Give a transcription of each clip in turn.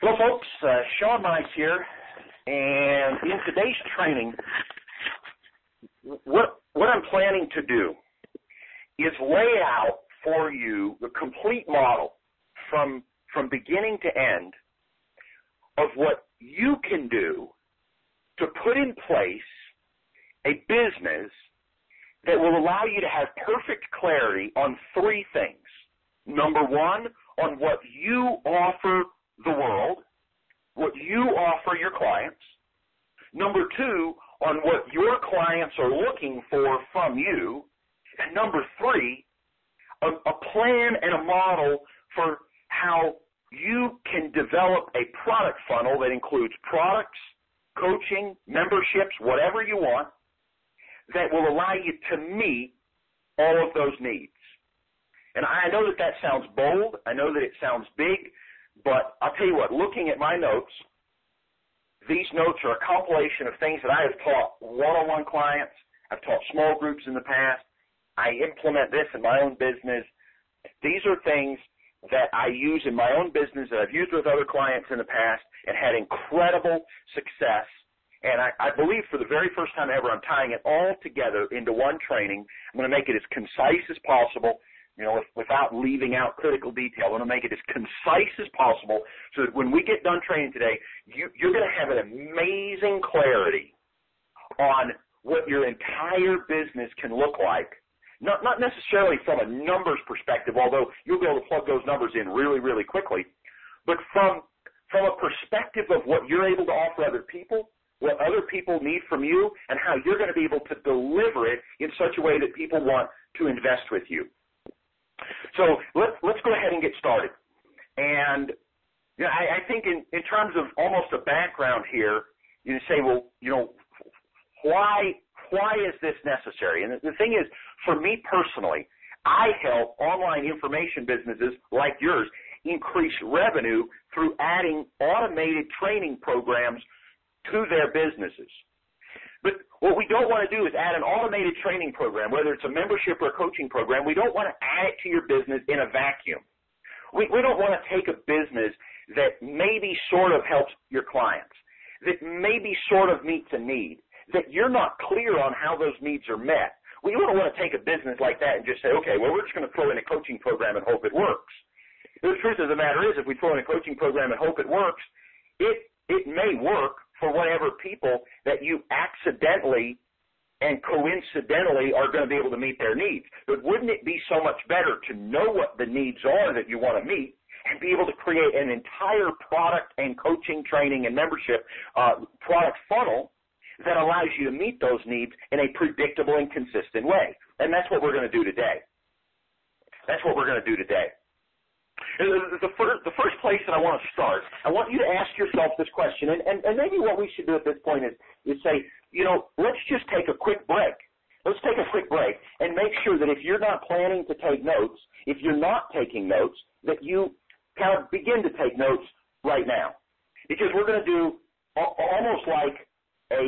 Hello, folks. Sean Mice here, and in today's training, what I'm planning to do is lay out for you the complete model from beginning to end of what you can do to put in place a business that will allow you to have perfect clarity on three things. Number one, on what you offer the world, what you offer your clients. Number two, on what your clients are looking for from you. And number three, a plan and a model for how you can develop a product funnel that includes products, coaching, memberships, whatever you want, that will allow you to meet all of those needs. And I know that sounds bold. I know that it sounds big. But I'll tell you what, looking at my notes, these notes are a compilation of things that I have taught one-on-one clients. I've taught small groups in the past. I implement this in my own business. These are things that I use in my own business that I've used with other clients in the past and had incredible success. And I believe for the very first time ever, I'm tying it all together into one training. I'm going to make it as concise as possible, without leaving out critical detail. I want to make it as concise as possible so that when we get done training today, you're going to have an amazing clarity on what your entire business can look like. Not necessarily from a numbers perspective, although you'll be able to plug those numbers in really, really quickly, but from a perspective of what you're able to offer other people, what other people need from you, and how you're going to be able to deliver it in such a way that people want to invest with you. So let's go ahead and get started. And I think in terms of almost a background here, you say, well, why is this necessary? And the thing is, for me personally, I help online information businesses like yours increase revenue through adding automated training programs to their businesses. But what we don't want to do is add an automated training program, whether it's a membership or a coaching program. We don't want to add it to your business in a vacuum. We don't want to take a business that maybe sort of helps your clients, that maybe sort of meets a need, that you're not clear on how those needs are met. We don't want to take a business like that and just say, okay, well, we're just going to throw in a coaching program and hope it works. The truth of the matter is, if we throw in a coaching program and hope it works, it may work for whatever people that you accidentally and coincidentally are going to be able to meet their needs. But wouldn't it be so much better to know what the needs are that you want to meet and be able to create an entire product and coaching, training, and membership product funnel that allows you to meet those needs in a predictable and consistent way? And that's what we're going to do today. That's what we're going to do today. The first place that I want to start, I want you to ask yourself this question, and maybe what we should do at this point is say, let's just take a quick break. Let's take a quick break and make sure that if you're not planning to take notes, if you're not taking notes, that you kind of begin to take notes right now. Because we're going to do almost like a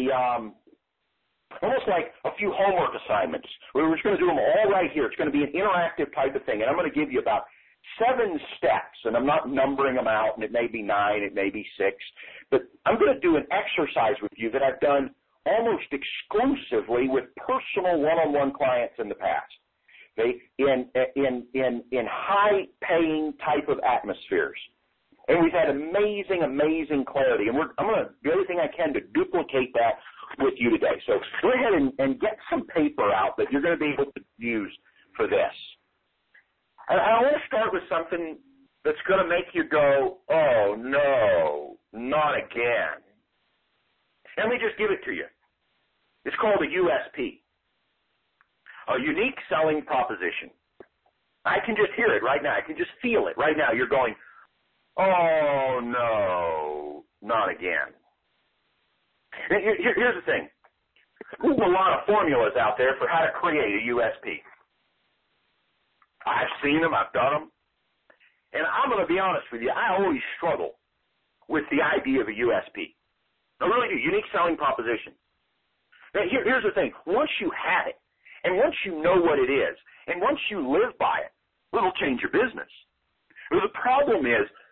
few homework assignments. We're just going to do them all right here. It's going to be an interactive type of thing, and I'm going to give you about 7 steps, and I'm not numbering them out, and it may be 9, it may be 6, but I'm going to do an exercise with you that I've done almost exclusively with personal one-on-one clients in the past. In high-paying type of atmospheres. And we've had amazing clarity, and I'm going to do everything I can to duplicate that with you today. So go ahead and get some paper out that you're going to be able to use for this. I want to start with something that's going to make you go, oh, no, not again. Let me just give it to you. It's called a USP, a unique selling proposition. I can just hear it right now. I can just feel it right now. You're going, oh, no, not again. Here's the thing. There's a lot of formulas out there for how to create a USP. I've seen them. I've done them. And I'm going to be honest with you. I always struggle with the idea of a USP. I really do. Unique selling proposition. Now, here's the thing. Once you have it, and once you know what it is, and once you live by it, it'll change your business. The problem is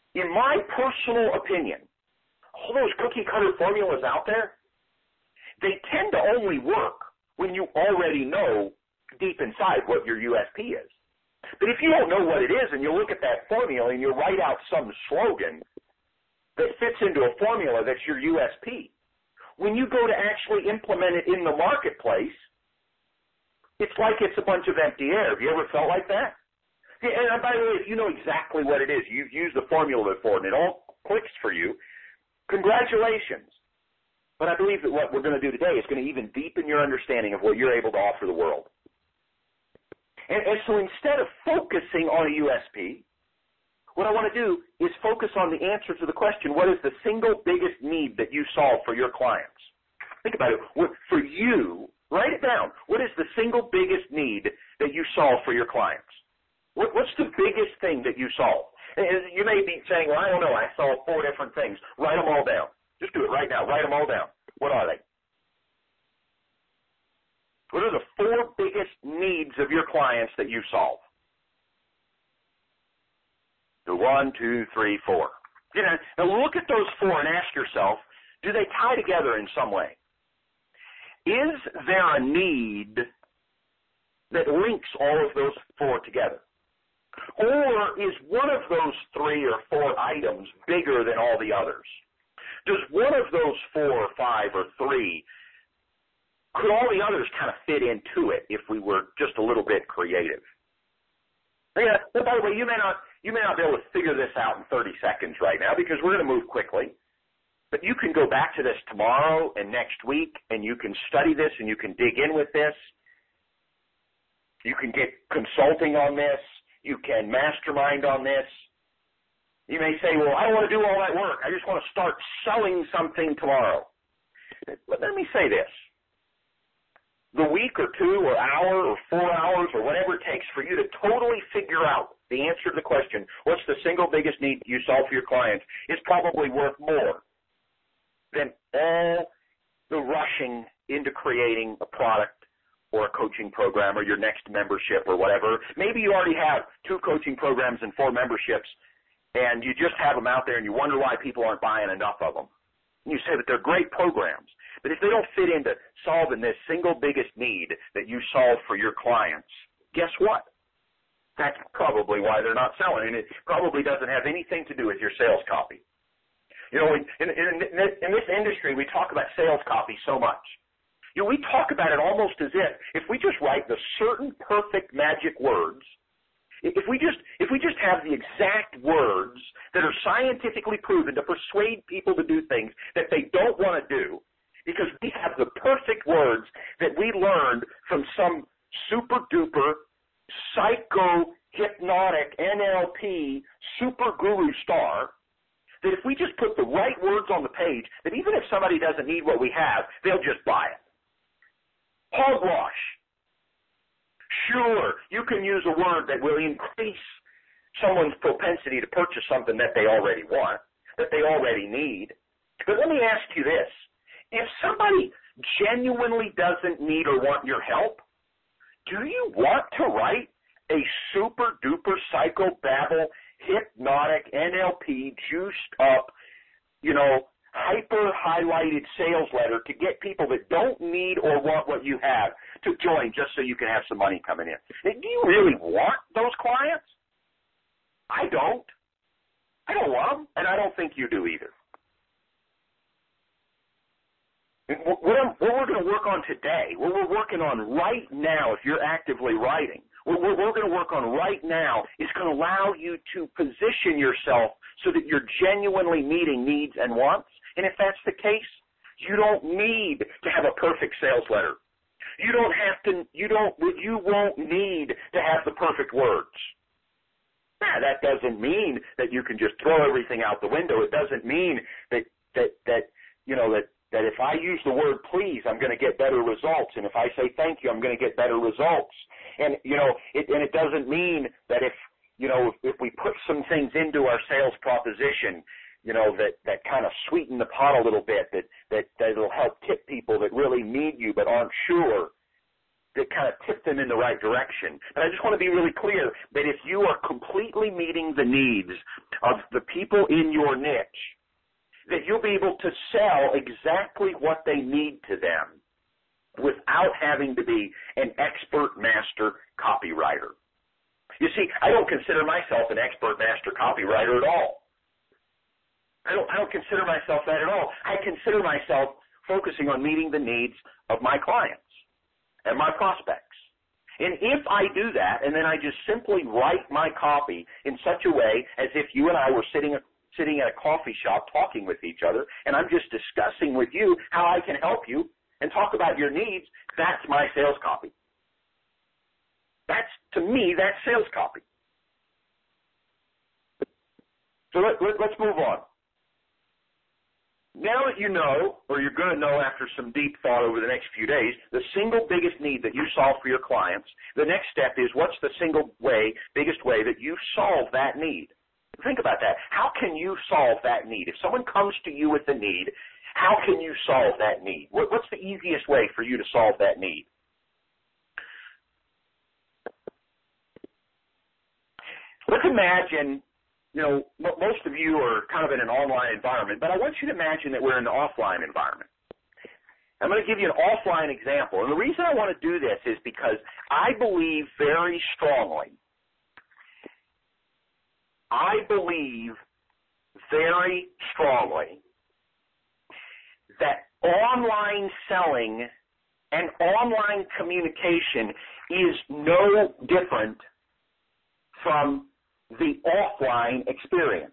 in my personal opinion, all those cookie-cutter formulas out there, they tend to only work when you already know deep inside what your USP is. But if you don't know what it is and you look at that formula and you write out some slogan that fits into a formula that's your USP, when you go to actually implement it in the marketplace, it's like it's a bunch of empty air. Have you ever felt like that? And by the way, if you know exactly what it is, you've used the formula before and it all clicks for you, congratulations. But I believe that what we're going to do today is going to even deepen your understanding of what you're able to offer the world. And so instead of focusing on a USP, what I want to do is focus on the answer to the question, what is the single biggest need that you solve for your clients? Think about it. For you, write it down. What is the single biggest need that you solve for your clients? What's the biggest thing that you solve? And you may be saying, well, I don't know. I solve 4 different things. Write them all down. Just do it right now. Write them all down. What are they? What are the 4 biggest needs of your clients that you solve? The 1, 2, 3, 4. You know, now look at those 4 and ask yourself, do they tie together in some way? Is there a need that links all of those 4 together? Or is one of those 3 or 4 items bigger than all the others? Does one of those 4 or 5 or 3, could all the others kind of fit into it if we were just a little bit creative? Yeah, by the way, you may not be able to figure this out in 30 seconds right now because we're going to move quickly. But you can go back to this tomorrow and next week, and you can study this, and you can dig in with this. You can get consulting on this. You can mastermind on this. You may say, well, I don't want to do all that work. I just want to start selling something tomorrow. But let me say this. The week or 2 or hour or 4 hours or whatever it takes for you to totally figure out the answer to the question, what's the single biggest need you solve for your clients, is probably worth more than all the rushing into creating a product or a coaching program or your next membership or whatever. Maybe you already have 2 coaching programs and 4 memberships, and you just have them out there and you wonder why people aren't buying enough of them. And you say that they're great programs, but if they don't fit into solving this single biggest need that you solve for your clients, guess what? That's probably why they're not selling, and it probably doesn't have anything to do with your sales copy. You know, in this industry, we talk about sales copy so much. You know, we talk about it almost as if we just write the certain perfect magic words, if we just have the exact words that are scientifically proven to persuade people to do things that they don't want to do, because we have the perfect words that we learned from some super duper psycho hypnotic NLP super guru star, that if we just put the right words on the page, that even if somebody doesn't need what we have, they'll just buy it. Hogwash. Sure, you can use a word that will increase someone's propensity to purchase something that they already want, that they already need. But let me ask you this. If somebody genuinely doesn't need or want your help, do you want to write a super duper psychobabble, hypnotic, NLP, juiced up, you know, hyper highlighted sales letter to get people that don't need or want what you have to join just so you can have some money coming in? Do you really want those clients? I don't. I don't want them, and I don't think you do either. What we're going to work on today, what we're working on right now, if you're actively writing, what we're going to work on right now is going to allow you to position yourself so that you're genuinely meeting needs and wants. And if that's the case, you don't need to have a perfect sales letter. You won't need to have the perfect words. Now, that doesn't mean that you can just throw everything out the window. It doesn't mean that if I use the word please, I'm going to get better results. And if I say thank you, I'm going to get better results. And, it doesn't mean that if we put some things into our sales proposition, that kind of sweeten the pot a little bit, that it'll help tip people that really need you but aren't sure, that kind of tip them in the right direction. And I just want to be really clear that if you are completely meeting the needs of the people in your niche, that you'll be able to sell exactly what they need to them without having to be an expert master copywriter. You see, I don't consider myself an expert master copywriter at all. I don't consider myself that at all. I consider myself focusing on meeting the needs of my clients and my prospects. And if I do that, and then I just simply write my copy in such a way as if you and I were sitting at a coffee shop talking with each other, and I'm just discussing with you how I can help you and talk about your needs, that's my sales copy. To me, that's sales copy. So let's move on. Now that you know, or you're going to know after some deep thought over the next few days, the single biggest need that you solve for your clients, the next step is what's the biggest way that you solve that need? Think about that. How can you solve that need? If someone comes to you with a need, how can you solve that need? What's the easiest way for you to solve that need? Let's imagine, most of you are kind of in an online environment, but I want you to imagine that we're in an offline environment. I'm going to give you an offline example. And the reason I want to do this is because I believe very strongly that online selling and online communication is no different from the offline experience.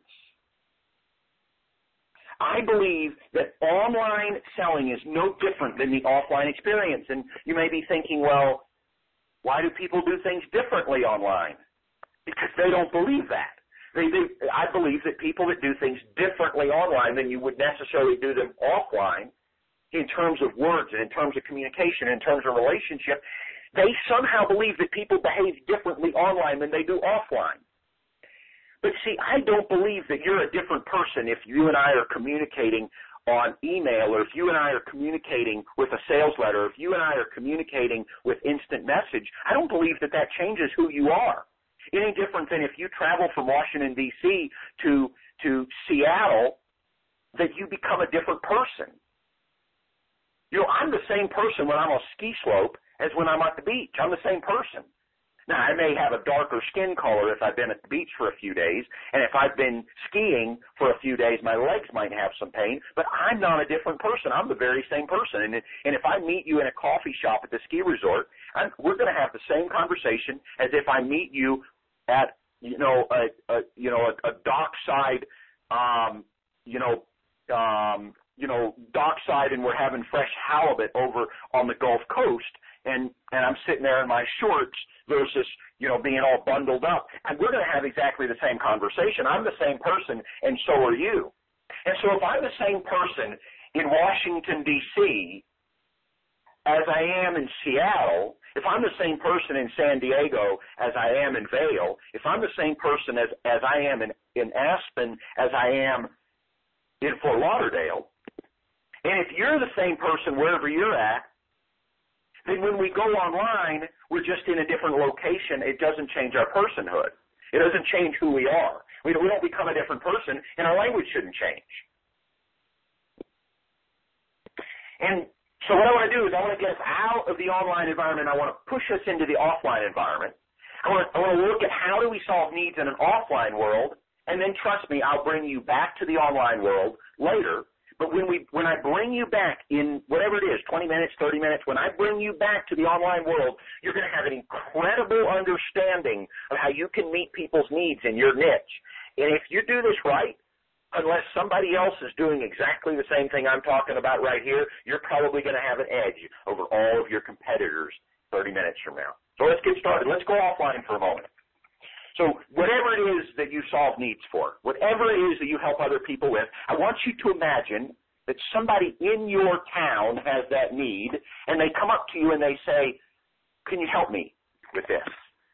I believe that online selling is no different than the offline experience. And you may be thinking, well, why do people do things differently online? Because they don't believe that. I believe that people that do things differently online than you would necessarily do them offline in terms of words and in terms of communication, in terms of relationship, they somehow believe that people behave differently online than they do offline. But see, I don't believe that you're a different person if you and I are communicating on email, or if you and I are communicating with a sales letter, or if you and I are communicating with instant message. I don't believe that changes who you are. Any different than if you travel from Washington, D.C. to Seattle, that you become a different person. I'm the same person when I'm on a ski slope as when I'm at the beach. I'm the same person. Now, I may have a darker skin color if I've been at the beach for a few days, and if I've been skiing for a few days, my legs might have some pain, but I'm not a different person. I'm the very same person. And if I meet you in a coffee shop at the ski resort, we're going to have the same conversation as if I meet you at, a dockside, dockside, and we're having fresh halibut over on the Gulf Coast, and I'm sitting there in my shorts versus, being all bundled up. And we're going to have exactly the same conversation. I'm the same person, and so are you. And so if I'm the same person in Washington, D.C., as I am in Seattle, if I'm the same person in San Diego as I am in Vail, if I'm the same person as I am in Aspen as I am in Fort Lauderdale, and if you're the same person wherever you're at, then when we go online, we're just in a different location. It doesn't change our personhood. It doesn't change who we are. We don't become a different person, and our language shouldn't change. And so what I want to do is I want to get us out of the online environment. I want to push us into the offline environment. I want to look at how do we solve needs in an offline world, and then trust me, I'll bring you back to the online world later. But when I bring you back in whatever it is, 20 minutes, 30 minutes, when I bring you back to the online world, you're going to have an incredible understanding of how you can meet people's needs in your niche. And if you do this right, unless somebody else is doing exactly the same thing I'm talking about right here, you're probably going to have an edge over all of your competitors 30 minutes from now. So let's get started. Let's go offline for a moment. So whatever it is that you solve needs for, whatever it is that you help other people with, I want you to imagine that somebody in your town has that need, and they come up to you and they say, can you help me with this?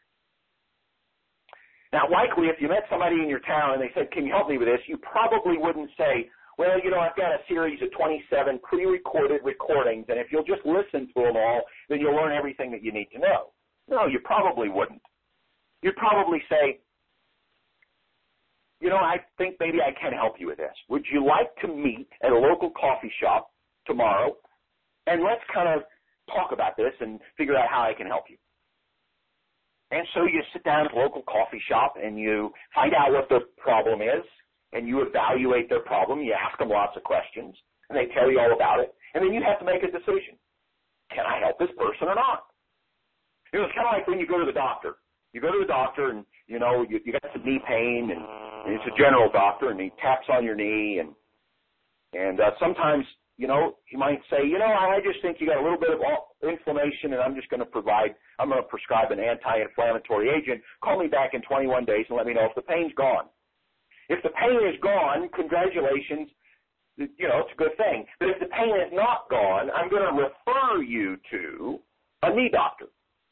Now, likely, if you met somebody in your town and they said, can you help me with this, you probably wouldn't say, well, I've got a series of 27 pre-recorded recordings, and if you'll just listen to them all, then you'll learn everything that you need to know. No, you probably wouldn't. You'd probably say, I think maybe I can help you with this. Would you like to meet at a local coffee shop tomorrow, and let's kind of talk about this and figure out how I can help you? And so you sit down at a local coffee shop and you find out what the problem is, and you evaluate their problem. You ask them lots of questions, and they tell you all about it. And then you have to make a decision. Can I help this person or not? It's kind of like when you go to the doctor. You go to the doctor and, you got some knee pain, and it's a general doctor, and he taps on your knee, and sometimes, he might say, I just think you got a little bit of inflammation, and I'm going to prescribe an anti-inflammatory agent. Call me back in 21 days and let me know if the pain's gone. If the pain is gone, congratulations, it's a good thing. But if the pain is not gone, I'm going to refer you to a knee doctor.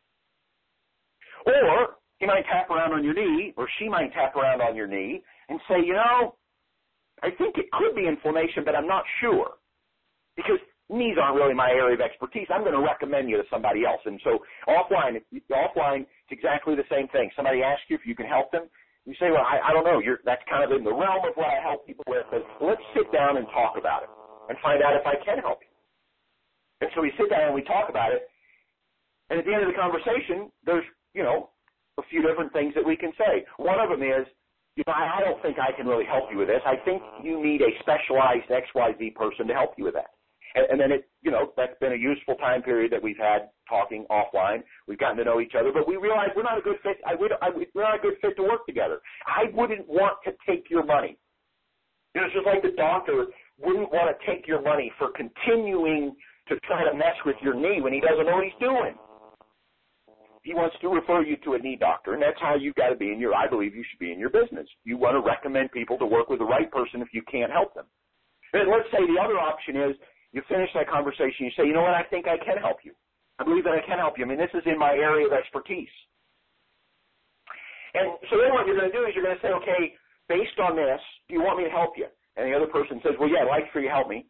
Or he might tap around on your knee, or she might tap around on your knee and say, I think it could be inflammation, but I'm not sure. Because knees aren't really my area of expertise. I'm going to recommend you to somebody else. And so offline, it's exactly the same thing. Somebody asks you if you can help them. You say, well, I don't know. That's kind of in the realm of what I help people with. But let's sit down and talk about it and find out if I can help you. And so we sit down and we talk about it. And at the end of the conversation, there's, a few different things that we can say. One of them is, I don't think I can really help you with this. I think you need a specialized XYZ person to help you with that. And then that's been a useful time period that we've had talking offline. We've gotten to know each other, but we realize we're not a good fit. We're not a good fit to work together. I wouldn't want to take your money. It's just like the doctor wouldn't want to take your money for continuing to try to mess with your knee when he doesn't know what he's doing. He wants to refer you to a knee doctor, and that's how you've got to be I believe you should be in your business. You want to recommend people to work with the right person if you can't help them. And let's say the other option is you finish that conversation, you say, you know what, I think I can help you. I believe that I can help you. I mean, this is in my area of expertise. And so then what you're going to do is you're going to say, okay, based on this, do you want me to help you? And the other person says, well, yeah, I'd like for you to help me.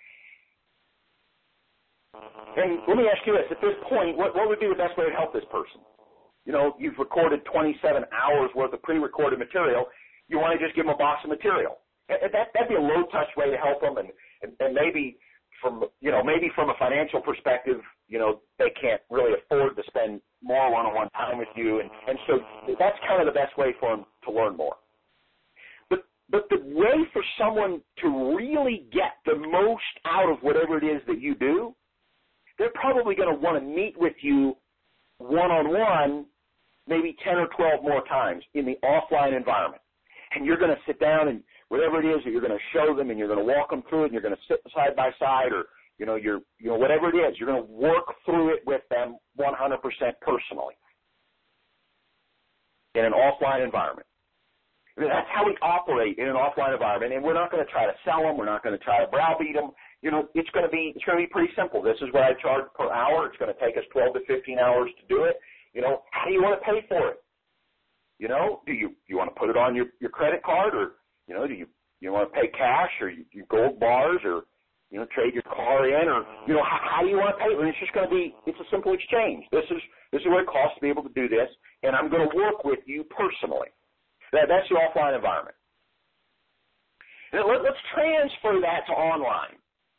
And let me ask you this. At this point, what would be the best way to help this person? You've recorded 27 hours worth of pre-recorded material. You want to just give them a box of material. That'd be a low-touch way to help them, and maybe from a financial perspective, they can't really afford to spend more one-on-one time with you, and so that's kind of the best way for them to learn more. But the way for someone to really get the most out of whatever it is that you do, they're probably going to want to meet with you one-on-one maybe 10 or 12 more times in the offline environment. And you're going to sit down and whatever it is that you're going to show them, and you're going to walk them through it, and you're going to sit side by side, or whatever it is, you're going to work through it with them 100% personally in an offline environment. That's how we operate in an offline environment, and we're not going to try to sell them. We're not going to try to browbeat them. It's going to be pretty simple. This is what I charge per hour. It's going to take us 12 to 15 hours to do it. How do you want to pay for it? Do you want to put it on your credit card, or do you want to pay cash, or you gold bars, or trade your car in, or how do you want to pay? It's just going to be a simple exchange. This is what it costs to be able to do this, and I'm going to work with you personally. That's the offline environment. Now, let's transfer that to online.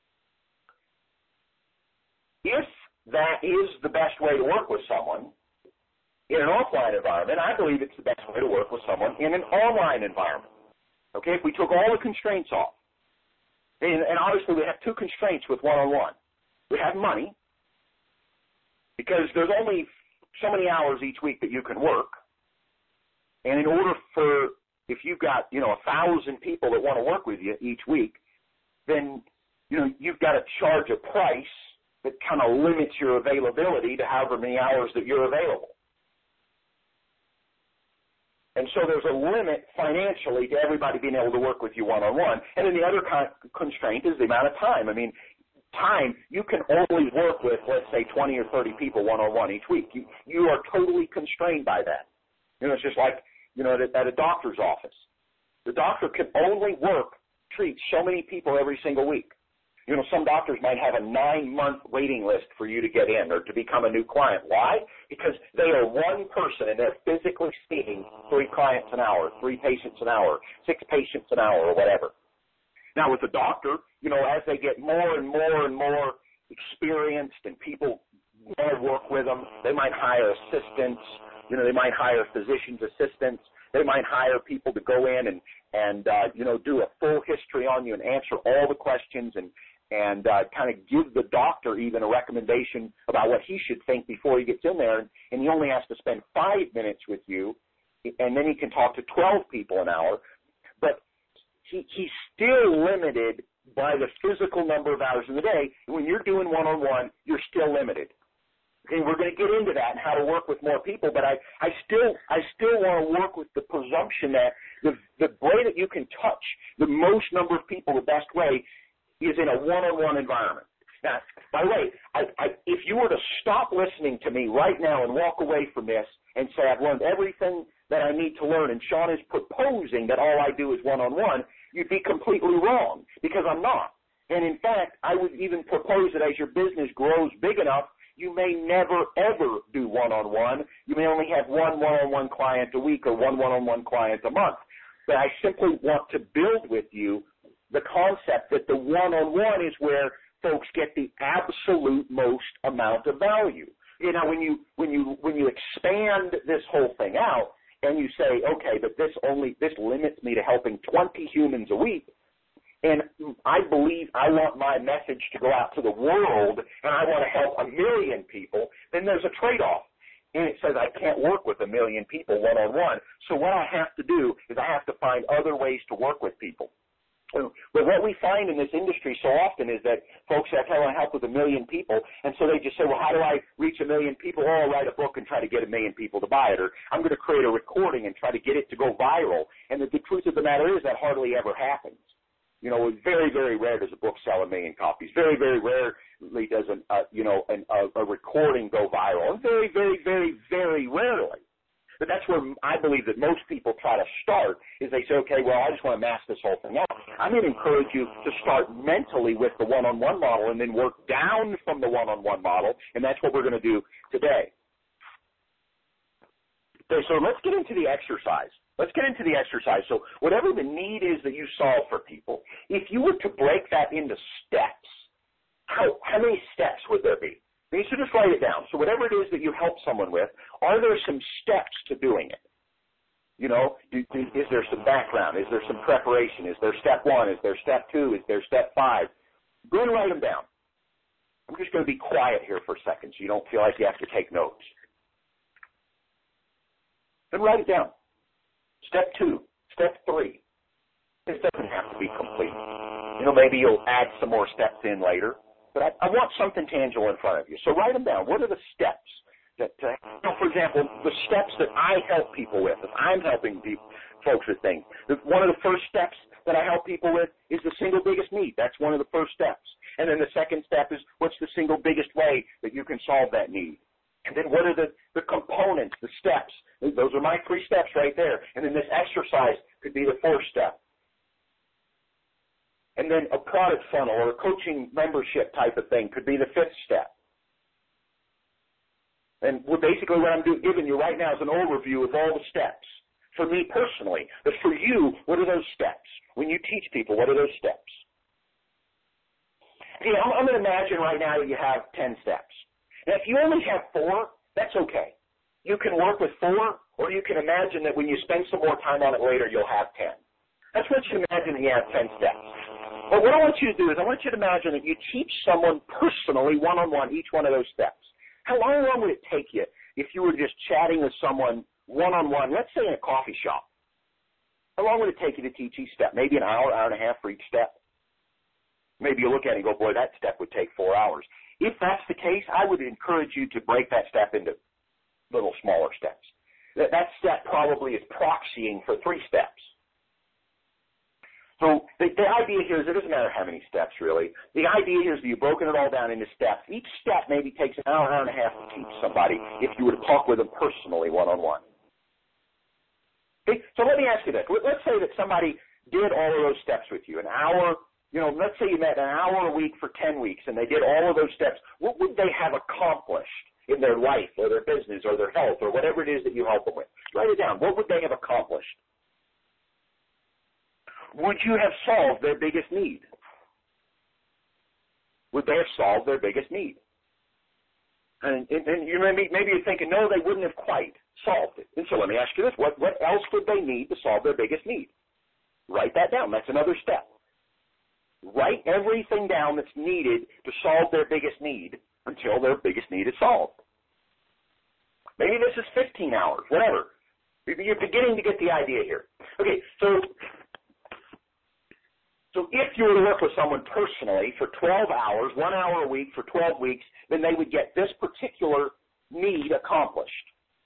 If that is the best way to work with someone in an offline environment, I believe it's the best way to work with someone in an online environment. Okay, if we took all the constraints off, and obviously we have two constraints with one-on-one. We have money, because there's only so many hours each week that you can work. And in order if you've got, 1,000 people that want to work with you each week, then, you've got to charge a price that kind of limits your availability to however many hours that you're available. And so there's a limit financially to everybody being able to work with you one-on-one. And then the other constraint is the amount of time. I mean, time, you can only work with, let's say, 20 or 30 people one-on-one each week. You are totally constrained by that. It's just like, at a doctor's office. The doctor can only treat so many people every single week. You know, some doctors might have a 9-month waiting list for you to get in or to become a new client. Why? Because they are one person and they're physically seeing 3 clients an hour, 3 patients an hour, 6 patients an hour, or whatever. Now, with a doctor, you know, as they get more and more and more experienced and people want to work with them, they might hire assistants. You know, they might hire physician's assistants. They might hire people to go in and you know, do a full history on you and answer all the questions and kind of give the doctor even a recommendation about what he should think before he gets in there. And he only has to spend 5 minutes with you, and then he can talk to 12 people an hour. But he's still limited by the physical number of hours in the day. When you're doing one-on-one, you're still limited. And we're going to get into that and how to work with more people, but I still want to work with the presumption that the way that you can touch the most number of people the best way is in a one-on-one environment. Now, by the way, if you were to stop listening to me right now and walk away from this and say, I've learned everything that I need to learn, and Sean is proposing that all I do is one-on-one, you'd be completely wrong, because I'm not. And in fact, I would even propose that as your business grows big enough, you may never, ever do one-on-one. You may only have one one-on-one client a week or one one-on-one client a month. But I simply want to build with you the concept that the one-on-one is where folks get the absolute most amount of value. You know, when you expand this whole thing out and you say, okay, but this limits me to helping 20 humans a week, and I believe I want my message to go out to the world and I want to help 1 million people, then there's a trade-off. And it says I can't work with 1 million people one-on-one. So what I have to do is I have to find other ways to work with people. But what we find in this industry so often is that folks say, I want to help with 1 million people, and so they just say, well, how do I reach 1 million people? Oh, I'll write a book and try to get 1 million people to buy it, or I'm going to create a recording and try to get it to go viral. And the truth of the matter is that hardly ever happens. You know, it's very, very rare does a book sell 1 million copies. Very, very rarely does a recording go viral. And very, very, very, very rarely. But that's where I believe that most people try to start is they say, okay, well, I just want to mass this whole thing out. I'm going to encourage you to start mentally with the one-on-one model and then work down from the one-on-one model, and that's what we're going to do today. Okay, so let's get into the exercise. So whatever the need is that you solve for people, if you were to break that into steps, how many steps would there be? You should just write it down. So whatever it is that you help someone with, are there some steps to doing it? You know, is there some background? Is there some preparation? Is there step 1? Is there step 2? Is there step 5? Go and write them down. I'm just going to be quiet here for a second so you don't feel like you have to take notes. Then write it down. Step 2, step 3. This doesn't have to be complete. You know, maybe you'll add some more steps in later. But I want something tangible in front of you. So write them down. What are the steps that, for example, the steps that I help people with, if I'm helping folks with things. One of the first steps that I help people with is the single biggest need. That's one of the first steps. And then the second step is what's the single biggest way that you can solve that need. And then what are the components, the steps? Those are my 3 steps right there. And then this exercise could be the 4th step. And then a product funnel or a coaching membership type of thing could be the 5th step. And basically what I'm giving you right now is an overview of all the steps. For me personally, but for you, what are those steps? When you teach people, what are those steps? Okay, I'm going to imagine right now that you have 10 steps. Now, if you only have 4, that's okay. You can work with 4, or you can imagine that when you spend some more time on it later, you'll have 10. That's what you imagine that you have 10 steps. But what I want you to do is I want you to imagine that you teach someone personally, one-on-one, each one of those steps. How long would it take you if you were just chatting with someone one-on-one, let's say in a coffee shop? How long would it take you to teach each step? Maybe an hour, hour and a half for each step. Maybe you look at it and go, boy, that step would take 4 hours. If that's the case, I would encourage you to break that step into little smaller steps. That step probably is proxying for 3 steps. So the idea here is it doesn't matter how many steps, really. The idea here is that you've broken it all down into steps. Each step maybe takes an hour, hour and a half to teach somebody if you were to talk with them personally one-on-one. Okay, so let me ask you this. Let's say that somebody did all of those steps with you, an hour let's say you met an hour a week for 10 weeks and they did all of those steps, what would they have accomplished in their life or their business or their health or whatever it is that you help them with? Write it down. What would they have accomplished? Would you have solved their biggest need? Would they have solved their biggest need? And you maybe you're thinking, no, they wouldn't have quite solved it. And so let me ask you this. What else would they need to solve their biggest need? Write that down. That's another step. Write everything down that's needed to solve their biggest need until their biggest need is solved. Maybe this is 15 hours, whatever. You're beginning to get the idea here. Okay, so if you were to work with someone personally for 12 hours, 1 hour a week for 12 weeks, then they would get this particular need accomplished.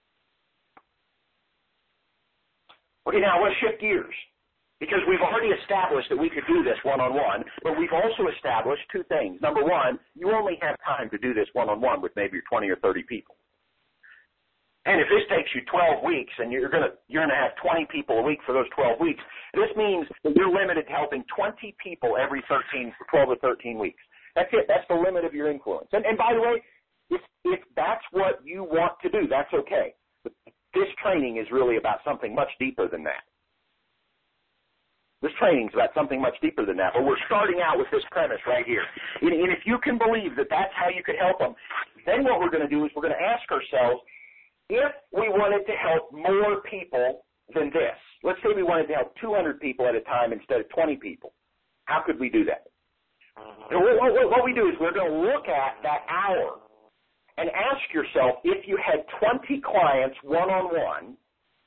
Okay, now let's shift gears. Because we've already established that we could do this one-on-one, but we've also established two things. Number one, you only have time to do this one-on-one with maybe 20 or 30 people. And if this takes you 12 weeks and you're gonna have 20 people a week for those 12 weeks, this means that you're limited to helping 20 people every 12 or 13 weeks. That's it. That's the limit of your influence. And by the way, if that's what you want to do, that's okay. But this training is really about something much deeper than that. This training is about something much deeper than that, but we're starting out with this premise right here. And if you can believe that that's how you could help them, then what we're going to do is we're going to ask ourselves, if we wanted to help more people than this, let's say we wanted to help 200 people at a time instead of 20 people, how could we do that? And what we do is we're going to look at that hour and ask yourself, if you had 20 clients one-on-one,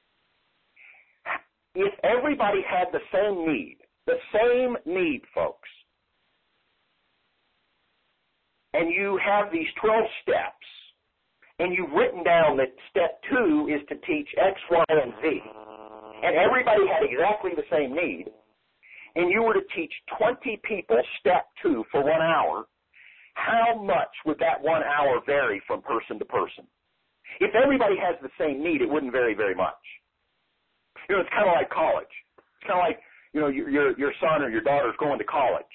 if everybody had the same need, folks, and you have these 12 steps, and you've written down that step 2 is to teach X, Y, and Z, and everybody had exactly the same need, and you were to teach 20 people step 2 for 1 hour, how much would that 1 hour vary from person to person? If everybody has the same need, it wouldn't vary very much. It's kind of like college. It's kind of like, your son or your daughter's going to college.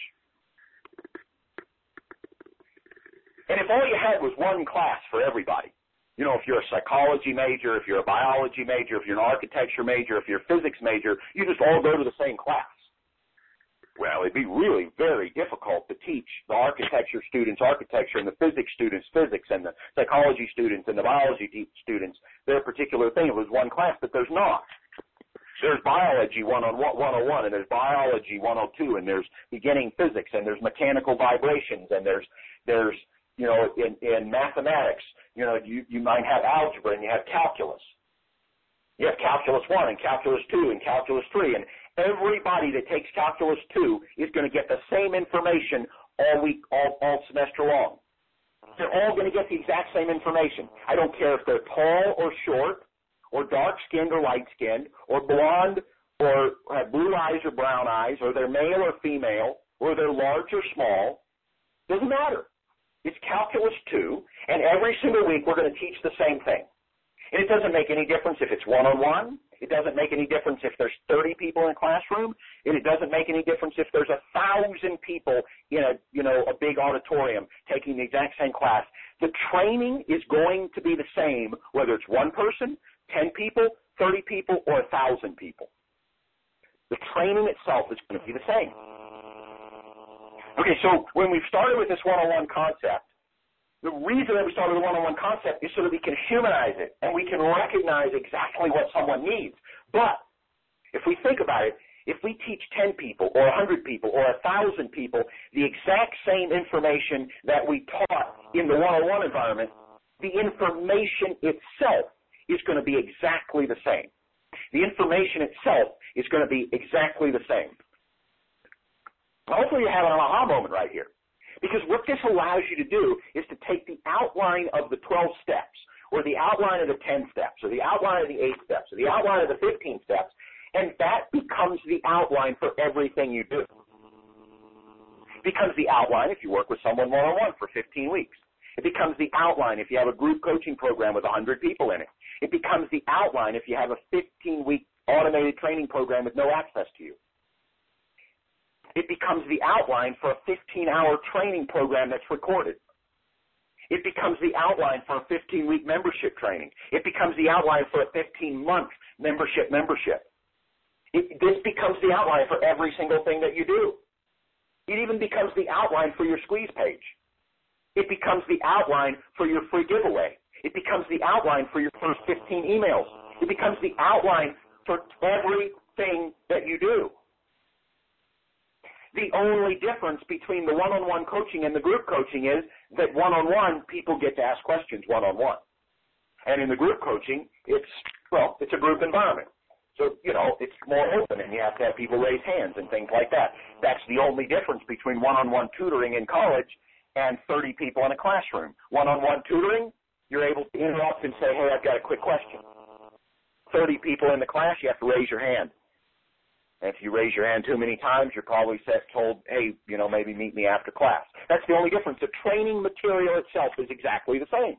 And if all you had was one class for everybody, if you're a psychology major, if you're a biology major, if you're an architecture major, if you're a physics major, you just all go to the same class. Well, it'd be really very difficult to teach the architecture students architecture and the physics students physics and the psychology students and the biology students their particular thing. It was one class, but there's not. There's biology 101, and there's biology 102, and there's beginning physics, and there's mechanical vibrations, and there's in mathematics, you might have algebra and you have calculus. You have calculus 1 and calculus 2 and calculus 3, and everybody that takes calculus 2 is going to get the same information all week, all semester long. They're all going to get the exact same information. I don't care if they're tall or short, or dark-skinned or light-skinned, or blonde, or have blue eyes or brown eyes, or they're male or female, or they're large or small. Doesn't matter. It's calculus 2, and every single week we're going to teach the same thing. And it doesn't make any difference if it's one-on-one. It doesn't make any difference if there's 30 people in a classroom. And it doesn't make any difference if there's 1,000 people in a big auditorium taking the exact same class. The training is going to be the same whether it's one person, 10 people, 30 people, or 1,000 people. The training itself is going to be the same. Okay, so when we've started with this one-on-one concept, the reason that we started with the one-on-one concept is so that we can humanize it and we can recognize exactly what someone needs. But if we think about it, if we teach 10 people or 100 people or 1,000 people the exact same information that we taught in the one-on-one environment, the information itself is going to be exactly the same. The information itself is going to be exactly the same. Hopefully you're having an aha moment right here. Because what this allows you to do is to take the outline of the 12 steps, or the outline of the 10 steps, or the outline of the 8 steps, or the outline of the 15 steps, and that becomes the outline for everything you do. It becomes the outline if you work with someone one-on-one for 15 weeks. It becomes the outline if you have a group coaching program with 100 people in it. It becomes the outline if you have a 15-week automated training program with no access to you. It becomes the outline for a 15-hour training program that's recorded. It becomes the outline for a 15-week membership training. It becomes the outline for a 15-month membership. This becomes the outline for every single thing that you do. It even becomes the outline for your squeeze page. It becomes the outline for your free giveaway. It becomes the outline for your first 15 emails. It becomes the outline for everything that you do. The only difference between the one-on-one coaching and the group coaching is that one-on-one, people get to ask questions one-on-one. And in the group coaching, it's a group environment. So, it's more open, and you have to have people raise hands and things like that. That's the only difference between one-on-one tutoring in college and 30 people in a classroom. One-on-one tutoring, you're able to interrupt and say, hey, I've got a quick question. 30 people in the class, you have to raise your hand. And if you raise your hand too many times, you're probably told, hey, maybe meet me after class. That's the only difference. The training material itself is exactly the same.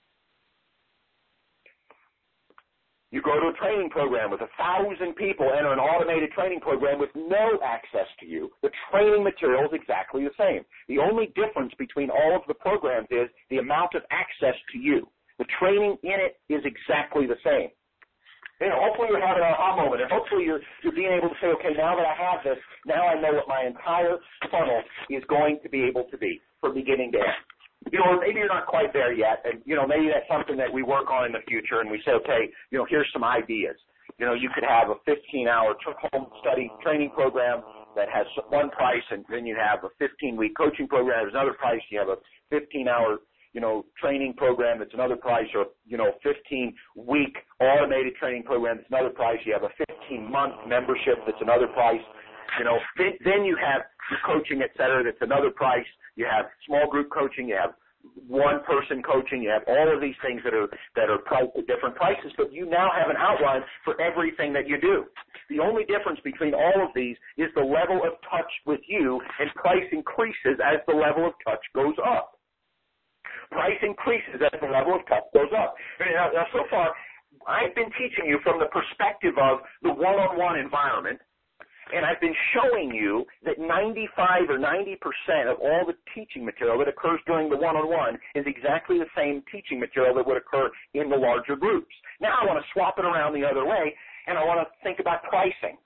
You go to a training program with 1,000 people, enter an automated training program with no access to you. The training material is exactly the same. The only difference between all of the programs is the amount of access to you. The training in it is exactly the same. Hopefully you're having an aha moment, and hopefully you're being able to say, okay, now that I have this, now I know what my entire funnel is going to be able to be from beginning to end. Maybe you're not quite there yet, and, maybe that's something that we work on in the future, and we say, okay, here's some ideas. You could have a 15-hour home study training program that has one price, and then you have a 15-week coaching program that's another price. You have a 15-hour training program that's another price, or, 15-week automated training program that's another price. You have a 15-month membership that's another price. Then you have your coaching, et cetera, that's another price. You have small group coaching. You have one-person coaching. You have all of these things that are priced at different prices, but you now have an outline for everything that you do. The only difference between all of these is the level of touch with you, and price increases as the level of touch goes up. Price increases as the level of touch goes up. Now, so far, I've been teaching you from the perspective of the one-on-one environment, and I've been showing you that 95 or 90% of all the teaching material that occurs during the one-on-one is exactly the same teaching material that would occur in the larger groups. Now I want to swap it around the other way, and I want to think about pricing.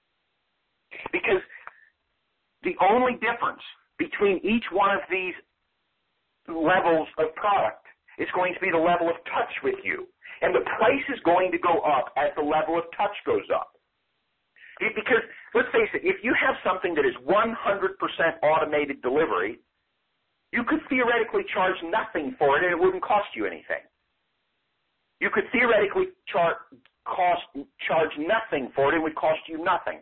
Because the only difference between each one of these levels of product is going to be the level of touch with you. And the price is going to go up as the level of touch goes up. Because, let's face it, if you have something that is 100% automated delivery, you could theoretically charge nothing for it and it wouldn't cost you anything. You could theoretically charge nothing for it and it would cost you nothing.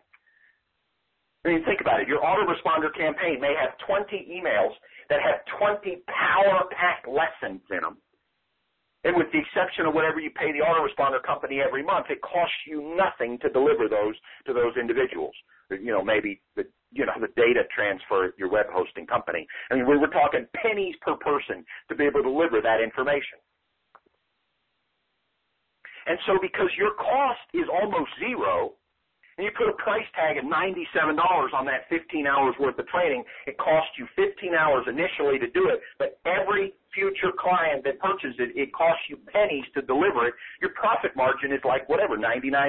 Think about it. Your autoresponder campaign may have 20 emails that have 20 power-packed lessons in them. And with the exception of whatever you pay the autoresponder company every month, it costs you nothing to deliver those to those individuals. Maybe the data transfer at your web hosting company. We're talking pennies per person to be able to deliver that information. And so because your cost is almost zero, and you put a price tag of $97 on that 15 hours worth of training, it costs you 15 hours initially to do it, but every future client that purchases it, it costs you pennies to deliver it. Your profit margin is like 99%.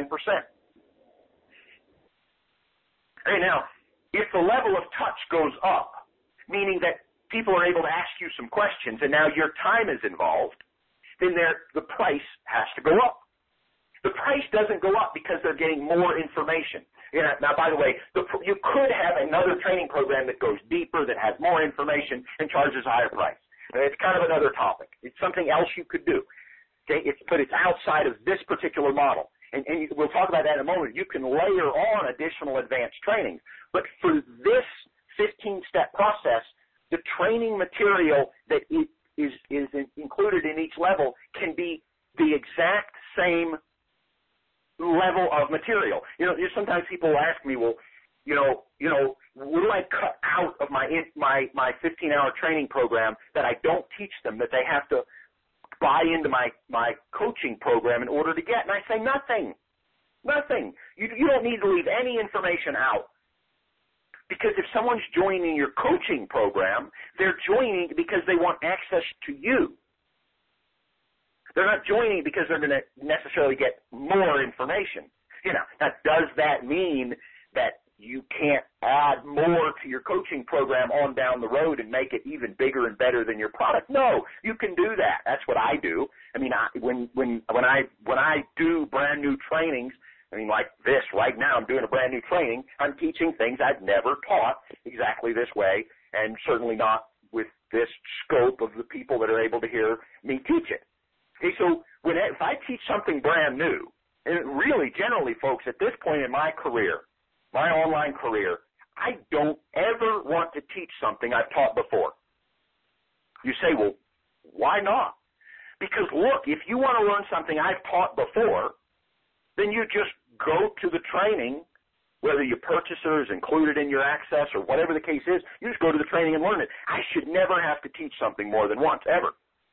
Okay, now, if the level of touch goes up, meaning that people are able to ask you some questions and now your time is involved, then the price has to go up. The price doesn't go up because they're getting more information. Now, by the way, you could have another training program that goes deeper, that has more information, and charges a higher price. It's kind of another topic. It's something else you could do. Okay, but it's outside of this particular model. And we'll talk about that in a moment. You can layer on additional advanced training. But for this 15-step process, the training material that is included in each level can be the exact same level of material. Sometimes people ask me, well, what do I cut out of my 15-hour training program that I don't teach them, that they have to buy into my coaching program in order to get? And I say nothing. Nothing. You don't need to leave any information out. Because if someone's joining your coaching program, they're joining because they want access to you. They're not joining because they're going to necessarily get more information. Now, does that mean that you can't add more to your coaching program on down the road and make it even bigger and better than your product? No, you can do that. That's what I do. I mean, when I do brand new trainings, I mean, like this right now, I'm doing a brand new training. I'm teaching things I've never taught exactly this way, and certainly not with this scope of the people that are able to hear me teach it. Okay, so if I teach something brand new, and really, generally, folks, at this point in my career, my online career, I don't ever want to teach something I've taught before. You say, well, why not? Because, look, if you want to learn something I've taught before, then you just go to the training, whether your purchaser is included in your access or whatever the case is, you just go to the training and learn it. I should never have to teach something more than once, ever.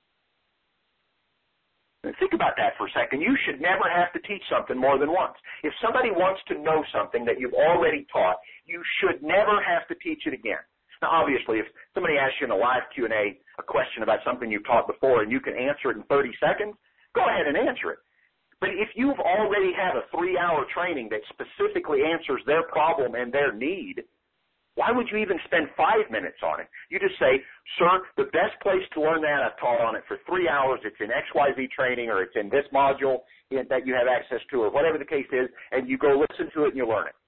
Think about that for a second. You should never have to teach something more than once. If somebody wants to know something that you've already taught, you should never have to teach it again. Now, obviously, if somebody asks you in a live Q&A a question about something you've taught before and you can answer it in 30 seconds, go ahead and answer it. But if you've already had a 3-hour training that specifically answers their problem and their need, why would you even spend 5 minutes on it? You just say, sir, the best place to learn that, I've taught on it for 3 hours. It's in XYZ training, or it's in this module that you have access to, or whatever the case is, and you go listen to it and you learn it.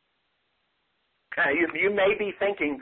You may be thinking,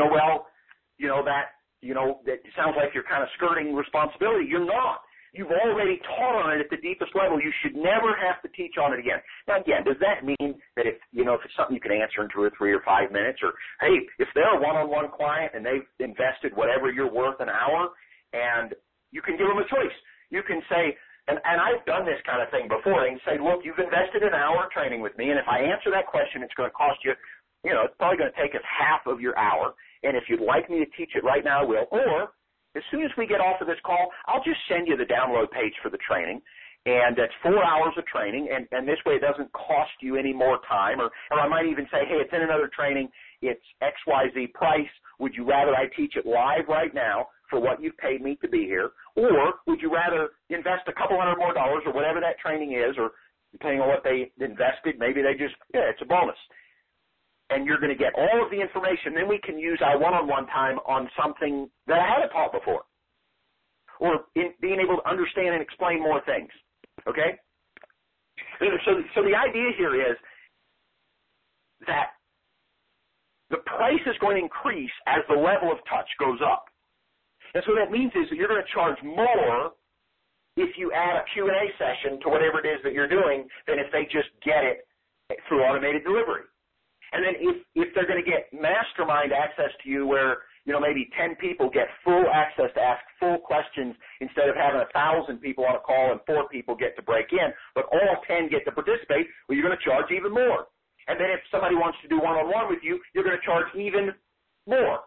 that sounds like you're kind of skirting responsibility. You're not. You've already taught on it at the deepest level. You should never have to teach on it again. Now, again, does that mean that if it's something you can answer in 2 or 3 or 5 minutes, or, hey, if they're a one-on-one client and they've invested whatever you're worth an hour, and you can give them a choice. You can say, and I've done this kind of thing before, and say, look, you've invested an hour training with me, and if I answer that question, it's going to cost you, it's probably going to take us half of your hour, and if you'd like me to teach it right now, I will. Or, as soon as we get off of this call, I'll just send you the download page for the training, and that's 4 hours of training, and this way it doesn't cost you any more time, or I might even say, hey, it's in another training, it's XYZ price, would you rather I teach it live right now for what you've paid me to be here, or would you rather invest a couple $100 more or whatever that training is, or depending on what they invested, maybe they just, it's a bonus. And you're going to get all of the information. Then we can use our one-on-one time on something that I haven't taught before, or in being able to understand and explain more things. Okay? So the idea here is that the price is going to increase as the level of touch goes up. And so what that means is that you're going to charge more if you add a Q&A session to whatever it is that you're doing than if they just get it through automated delivery. And then if they're going to get mastermind access to you where, maybe 10 people get full access to ask full questions instead of having 1,000 people on a call and 4 people get to break in, but all 10 get to participate, well, you're going to charge even more. And then if somebody wants to do one-on-one with you, you're going to charge even more.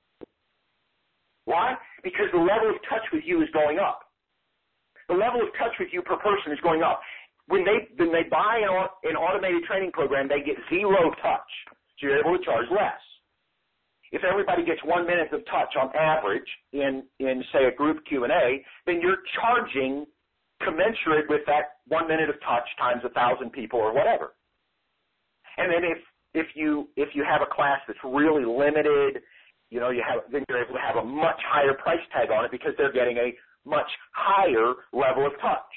Why? Because the level of touch with you is going up. The level of touch with you per person is going up. When they buy an automated training program, they get 0 touch, so you're able to charge less. If everybody gets 1 minute of touch on average in say, a group Q&A, then you're charging commensurate with that 1 minute of touch times 1,000 people or whatever. And then if you have a class that's really limited, then you're able to have a much higher price tag on it because they're getting a much higher level of touch.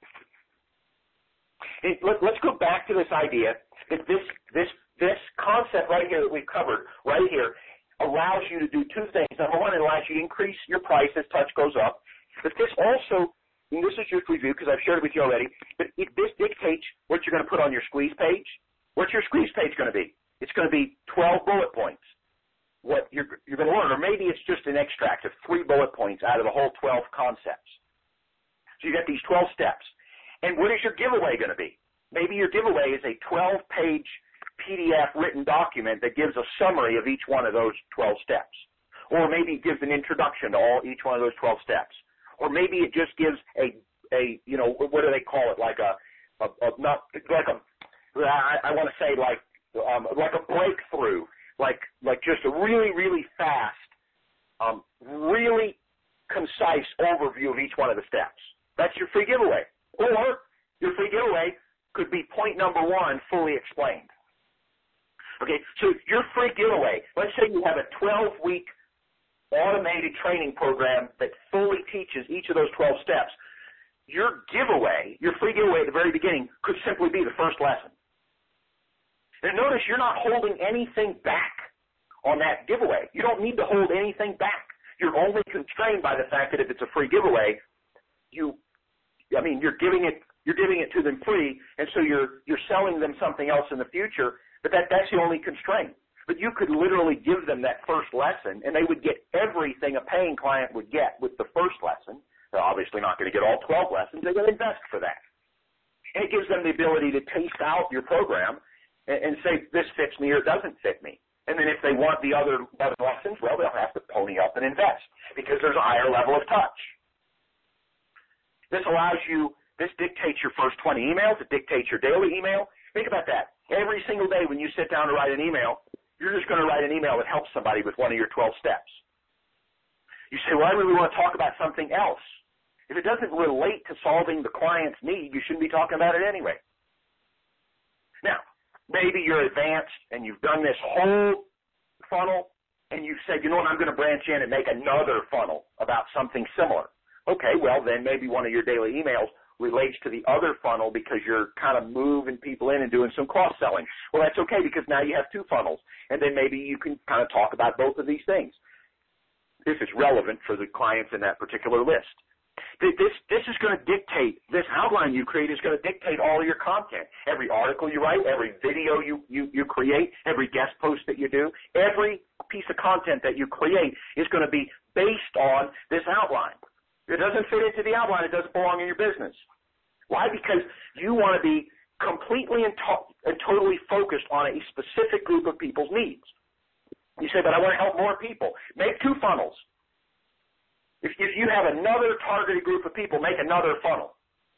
Let's go back to this idea that this concept right here that we've covered right here allows you to do 2 things. Number one, it allows you to increase your price as touch goes up. But this also, and this is just review because I've shared it with you already, but this dictates what you're going to put on your squeeze page. What's your squeeze page going to be? It's going to be 12 bullet points. What you're going to learn, or maybe it's just an extract of 3 bullet points out of the whole 12 concepts. So you got these 12 steps. And what is your giveaway going to be? Maybe your giveaway is a 12-page PDF written document that gives a summary of each one of those 12 steps. Or maybe it gives an introduction to each one of those 12 steps. Or maybe it just gives a what do they call it? I want to say like a breakthrough. Like really, really fast, really concise overview of each one of the steps. That's your free giveaway. Or your free giveaway could be point number 1, fully explained. Okay, so your free giveaway, let's say you have a 12-week automated training program that fully teaches each of those 12 steps. Your giveaway, your free giveaway at the very beginning, could simply be the first lesson. And notice you're not holding anything back on that giveaway. You don't need to hold anything back. You're only constrained by the fact that if it's a free giveaway, you're giving it to them free, and so you're selling them something else in the future, but that's the only constraint. But you could literally give them that first lesson, and they would get everything a paying client would get with the first lesson. They're obviously not going to get all 12 lessons. They're going to invest for that. And it gives them the ability to taste out your program and say, this fits me or it doesn't fit me. And then if they want the other lessons, well, they'll have to pony up and invest because there's a higher level of touch. This dictates your first 20 emails. It dictates your daily email. Think about that. Every single day when you sit down to write an email, you're just going to write an email that helps somebody with one of your 12 steps. You say, well, I really want to talk about something else. If it doesn't relate to solving the client's need, you shouldn't be talking about it anyway. Now, maybe you're advanced and you've done this whole funnel and you've said, you know what, I'm going to branch in and make another funnel about something similar. Okay, well, then maybe one of your daily emails relates to the other funnel because you're kind of moving people in and doing some cross-selling. Well, that's okay because now you have 2 funnels, and then maybe you can kind of talk about both of these things if it's relevant for the clients in that particular list. This is going to dictate, this outline you create is going to dictate all of your content. Every article you write, every video you create, every guest post that you do, every piece of content that you create is going to be based on this outline. If it doesn't fit into the outline, it doesn't belong in your business. Why? Because you want to be completely and totally focused on a specific group of people's needs. You say, but I want to help more people. Make 2 funnels. If you have another targeted group of people, make another funnel.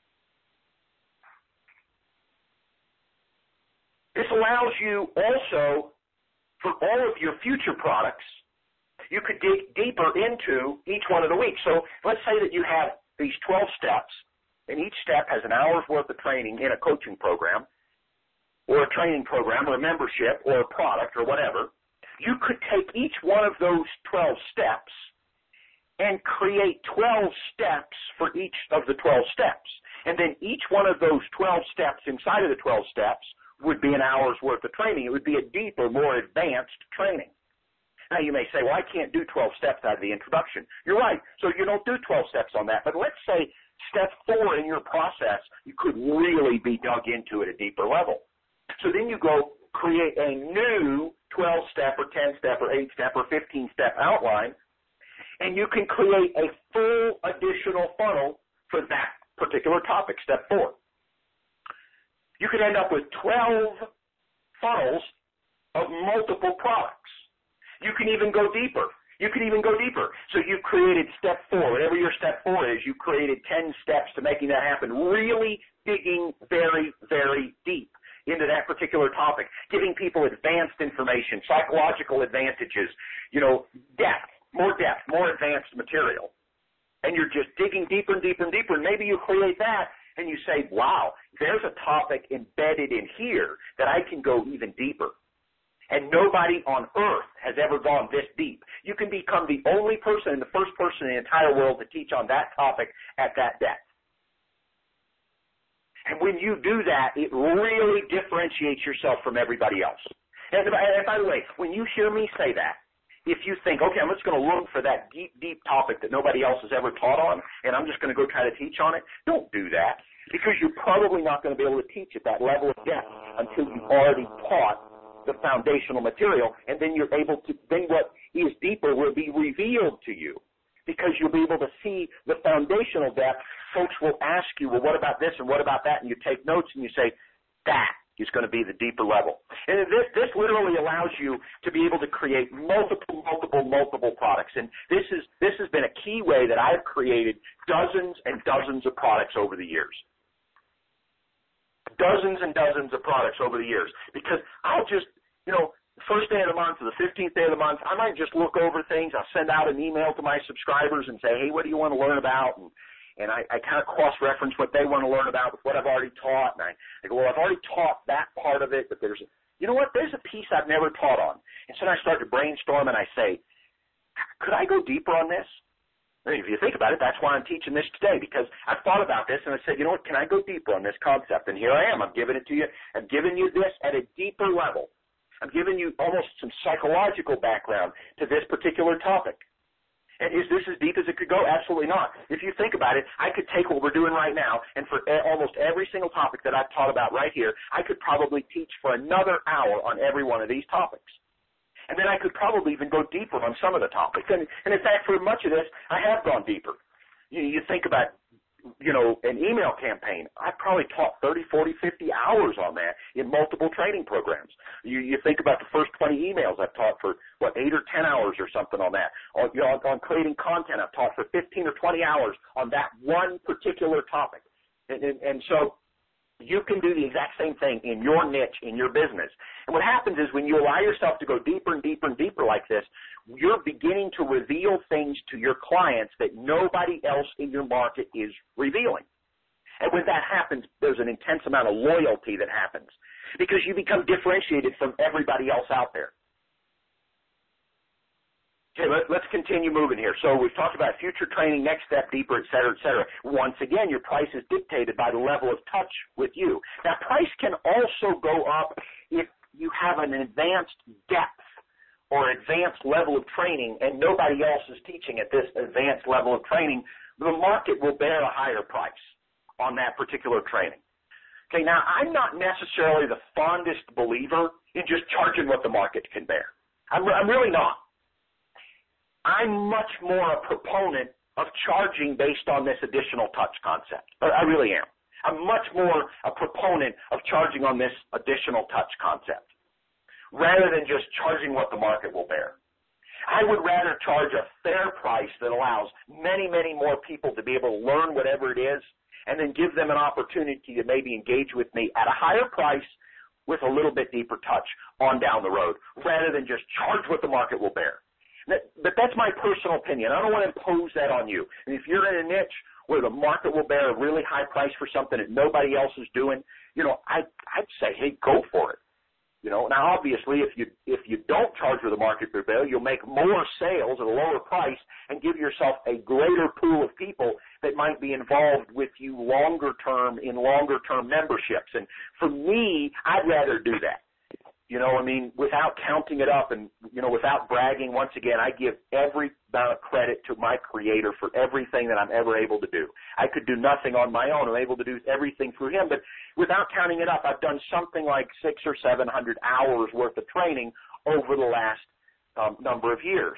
This allows you also, for all of your future products, you could dig deeper into each one of the weeks. So let's say that you have these 12 steps, and each step has an hour's worth of training in a coaching program, or a training program, or a membership, or a product, or whatever. You could take each one of those 12 steps and create 12 steps for each of the 12 steps. And then each one of those 12 steps inside of the 12 steps would be an hour's worth of training. It would be a deeper, more advanced training. Now, you may say, well, I can't do 12 steps out of the introduction. You're right. So you don't do 12 steps on that. But let's say step 4 in your process, you could really be dug into at a deeper level. So then you go create a new 12-step or 10-step or 8-step or 15-step outline, and you can create a full additional funnel for that particular topic, step 4. You could end up with 12 funnels of multiple products. You can even go deeper. So you've created step 4. Whatever your step 4 is, you created 10 steps to making that happen, really digging very, very deep into that particular topic, giving people advanced information, psychological advantages, depth, more advanced material. And you're just digging deeper and deeper and deeper, and maybe you create that, and you say, wow, there's a topic embedded in here that I can go even deeper. And nobody on earth has ever gone this deep. You can become the only person and the first person in the entire world to teach on that topic at that depth. And when you do that, it really differentiates yourself from everybody else. And by the way, when you hear me say that, if you think, okay, I'm just going to look for that deep, deep topic that nobody else has ever taught on, and I'm just going to go try to teach on it, don't do that, because you're probably not going to be able to teach at that level of depth until you've already taught the foundational material, and then you're able to, then what is deeper will be revealed to you, because you'll be able to see the foundational depth. Folks will ask you, well, what about this and what about that? And you take notes and you say, that is going to be the deeper level. And this literally allows you to be able to create multiple products. And this has been a key way that I've created dozens and dozens of products over the years. Dozens and dozens of products over the years. Because I'll just, first day of the month or the 15th day of the month, I might just look over things. I'll send out an email to my subscribers and say, hey, what do you want to learn about? And I kind of cross-reference what they want to learn about with what I've already taught. And I go, well, I've already taught that part of it, but there's a piece I've never taught on. And so I start to brainstorm and I say, could I go deeper on this? I mean, if you think about it, that's why I'm teaching this today, because I've thought about this and I said, you know what, can I go deeper on this concept? And here I am. I'm giving it to you. I'm giving you this at a deeper level. I'm giving you almost some psychological background to this particular topic. And is this as deep as it could go? Absolutely not. If you think about it, I could take what we're doing right now, and for almost every single topic that I've taught about right here, I could probably teach for another hour on every one of these topics. And then I could probably even go deeper on some of the topics. And in fact, for much of this, I have gone deeper. You think about, an email campaign. I've probably taught 30, 40, 50 hours on that in multiple training programs. You think about the first 20 emails I've taught for, 8 or 10 hours or something on that. On creating content, I've taught for 15 or 20 hours on that one particular topic. And so you can do the exact same thing in your niche, in your business. And what happens is when you allow yourself to go deeper and deeper and deeper like this, you're beginning to reveal things to your clients that nobody else in your market is revealing. And when that happens, there's an intense amount of loyalty that happens because you become differentiated from everybody else out there. Okay, let's continue moving here. So we've talked about future training, next step, deeper, et cetera, et cetera. Once again, your price is dictated by the level of touch with you. Now, price can also go up if you have an advanced depth or advanced level of training and nobody else is teaching at this advanced level of training. The market will bear a higher price on that particular training. Okay, now, I'm not necessarily the fondest believer in just charging what the market can bear. I'm really not. I'm much more a proponent of charging based on this additional touch concept. I really am. I'm much more a proponent of charging on this additional touch concept rather than just charging what the market will bear. I would rather charge a fair price that allows many, many more people to be able to learn whatever it is and then give them an opportunity to maybe engage with me at a higher price with a little bit deeper touch on down the road rather than just charge what the market will bear. But that's my personal opinion. I don't want to impose that on you. And if you're in a niche where the market will bear a really high price for something that nobody else is doing, I'd say, hey, go for it. Now obviously if you don't charge where the market will bear, you'll make more sales at a lower price and give yourself a greater pool of people that might be involved with you longer term memberships. And for me, I'd rather do that. Without counting it up and, without bragging, once again, I give every amount of credit to my creator for everything that I'm ever able to do. I could do nothing on my own. I'm able to do everything through him. But without counting it up, I've done something like 600 or 700 hours worth of training over the last number of years.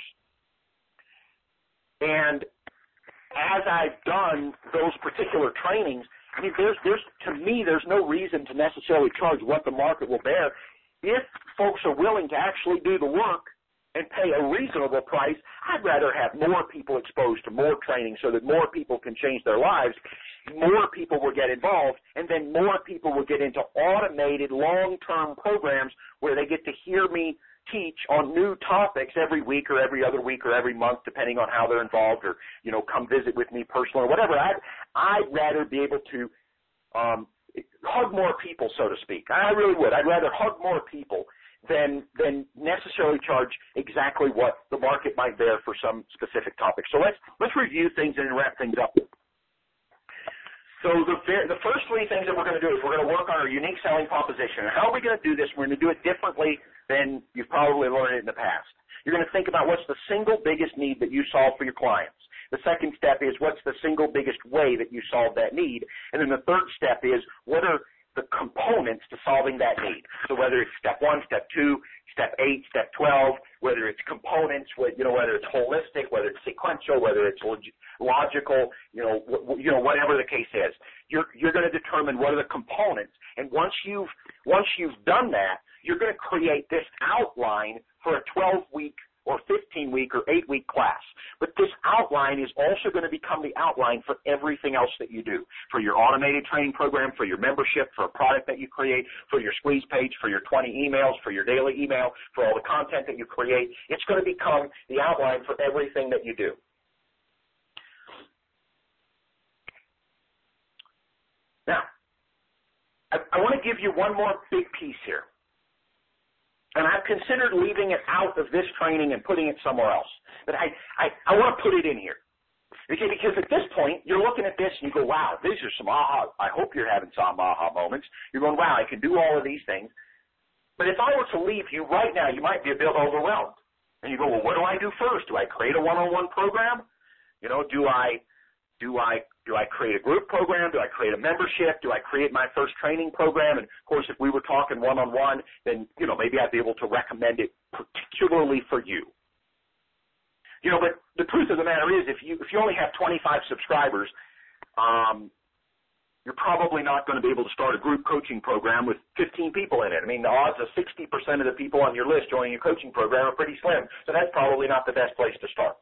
And as I've done those particular trainings, there's no reason to necessarily charge what the market will bear. If folks are willing to actually do the work and pay a reasonable price, I'd rather have more people exposed to more training so that more people can change their lives, more people will get involved, and then more people will get into automated long-term programs where they get to hear me teach on new topics every week or every other week or every month, depending on how they're involved, or, come visit with me personally or whatever. I'd rather be able to hug more people, so to speak. I really would. I'd rather hug more people than necessarily charge exactly what the market might bear for some specific topic. So let's review things and wrap things up. So the first three things that we're going to do is we're going to work on our unique selling proposition. And how are we going to do this? We're going to do it differently than you've probably learned it in the past. You're going to think about what's the single biggest need that you solve for your clients. The second step is what's the single biggest way that you solve that need. And then the third step is what are the components to solving that need. So whether it's step 1, step 2, step 8, step 12, whether it's components, whether it's holistic, whether it's sequential, whether it's logical, whatever the case is, you're going to determine what are the components. And once you've done that, you're going to create this outline for a 12-week or 15-week or 8-week class. But this outline is also going to become the outline for everything else that you do, for your automated training program, for your membership, for a product that you create, for your squeeze page, for your 20 emails, for your daily email, for all the content that you create. It's going to become the outline for everything that you do. Now, I want to give you one more big piece here. And I've considered leaving it out of this training and putting it somewhere else. But I want to put it in here. Okay, because at this point, you're looking at this and you go, wow, these are some aha. I hope you're having some aha moments. You're going, wow, I can do all of these things. But if I were to leave you right now, you might be a bit overwhelmed. And you go, well, what do I do first? Do I create a one-on-one program? You know, do I create a group program? Do I create a membership? Do I create my first training program? And, of course, if we were talking one-on-one, then, you know, maybe I'd be able to recommend it particularly for you. You know, but the truth of the matter is if you only have 25 subscribers, you're probably not going to be able to start a group coaching program with 15 people in it. I mean, the odds of 60% of the people on your list joining your coaching program are pretty slim. So that's probably not the best place to start.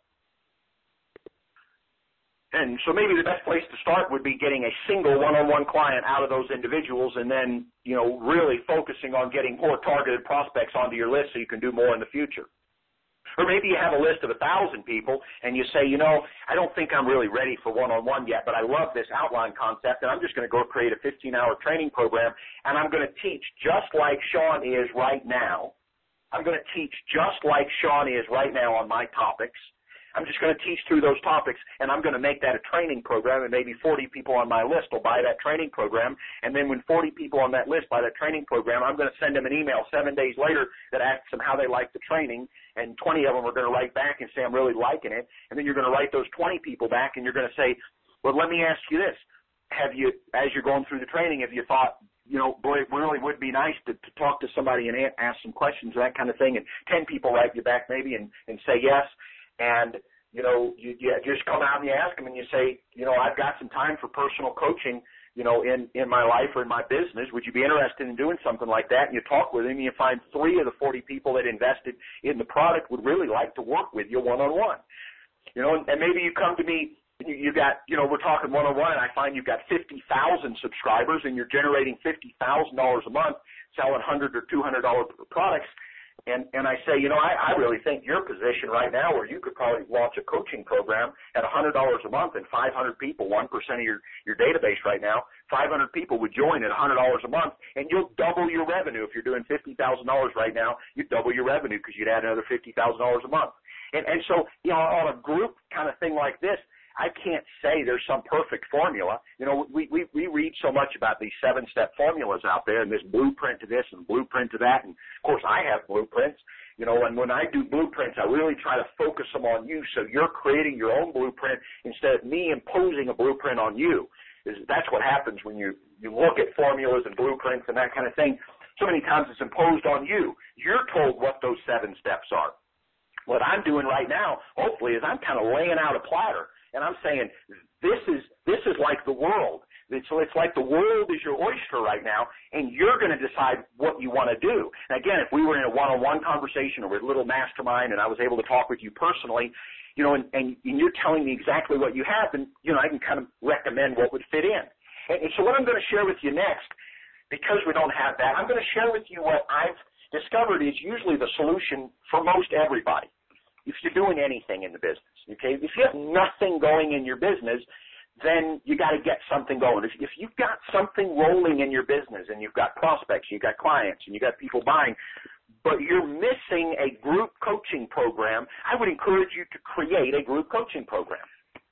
And so maybe the best place to start would be getting a single one-on-one client out of those individuals and then, you know, really focusing on getting more targeted prospects onto your list so you can do more in the future. Or maybe you have a list of 1,000 people and you say, you know, I don't think I'm really ready for one-on-one yet, but I love this outline concept and I'm just going to go create a 15-hour training program and I'm going to teach just like Sean is right now. I'm going to teach just like Sean is right now on my topics. I'm just going to teach through those topics, and I'm going to make that a training program, and maybe 40 people on my list will buy that training program, and then when 40 people on that list buy that training program, I'm going to send them an email 7 days later that asks them how they like the training, and 20 of them are going to write back and say, I'm really liking it, and then you're going to write those 20 people back, and you're going to say, well, let me ask you this. Have you, as you're going through the training, have you thought, you know, boy, it really would be nice to talk to somebody and ask some questions, that kind of thing, and 10 people write you back maybe and say yes. And, you know, you just come out and you ask them and you say, you know, I've got some time for personal coaching, you know, in my life or in my business. Would you be interested in doing something like that? And you talk with them and you find 3 of the 40 people that invested in the product would really like to work with you one-on-one. You know, and maybe you come to me, you got, you know, we're talking one-on-one and I find you've got 50,000 subscribers and you're generating $50,000 a month selling $100 or $200 products. And I say, you know, I really think your position right now where you could probably launch a coaching program at $100 a month and 500 people, 1% of your database right now, 500 people would join at $100 a month and you'll double your revenue. If you're doing $50,000 right now, you'd double your revenue because you'd add another $50,000 a month. And so, you know, on a group kind of thing like this, I can't say there's some perfect formula. You know, we read so much about these 7-step formulas out there and this blueprint to this and blueprint to that. And, of course, I have blueprints. You know, and when I do blueprints, I really try to focus them on you so you're creating your own blueprint instead of me imposing a blueprint on you. That's what happens when you look at formulas and blueprints and that kind of thing. So many times it's imposed on you. You're told what those 7 steps are. What I'm doing right now, hopefully, is I'm kind of laying out a platter. And I'm saying, this is like the world. So it's like the world is your oyster right now, and you're going to decide what you want to do. And again, if we were in a one-on-one conversation or a little mastermind and I was able to talk with you personally, you know, and you're telling me exactly what you have, and, you know, I can kind of recommend what would fit in. And so what I'm going to share with you next, because we don't have that, I'm going to share with you what I've discovered is usually the solution for most everybody. If you're doing anything in the business, okay? If you have nothing going in your business, then you got to get something going. If you've got something rolling in your business and you've got prospects, you've got clients, and you've got people buying, but you're missing a group coaching program, I would encourage you to create a group coaching program.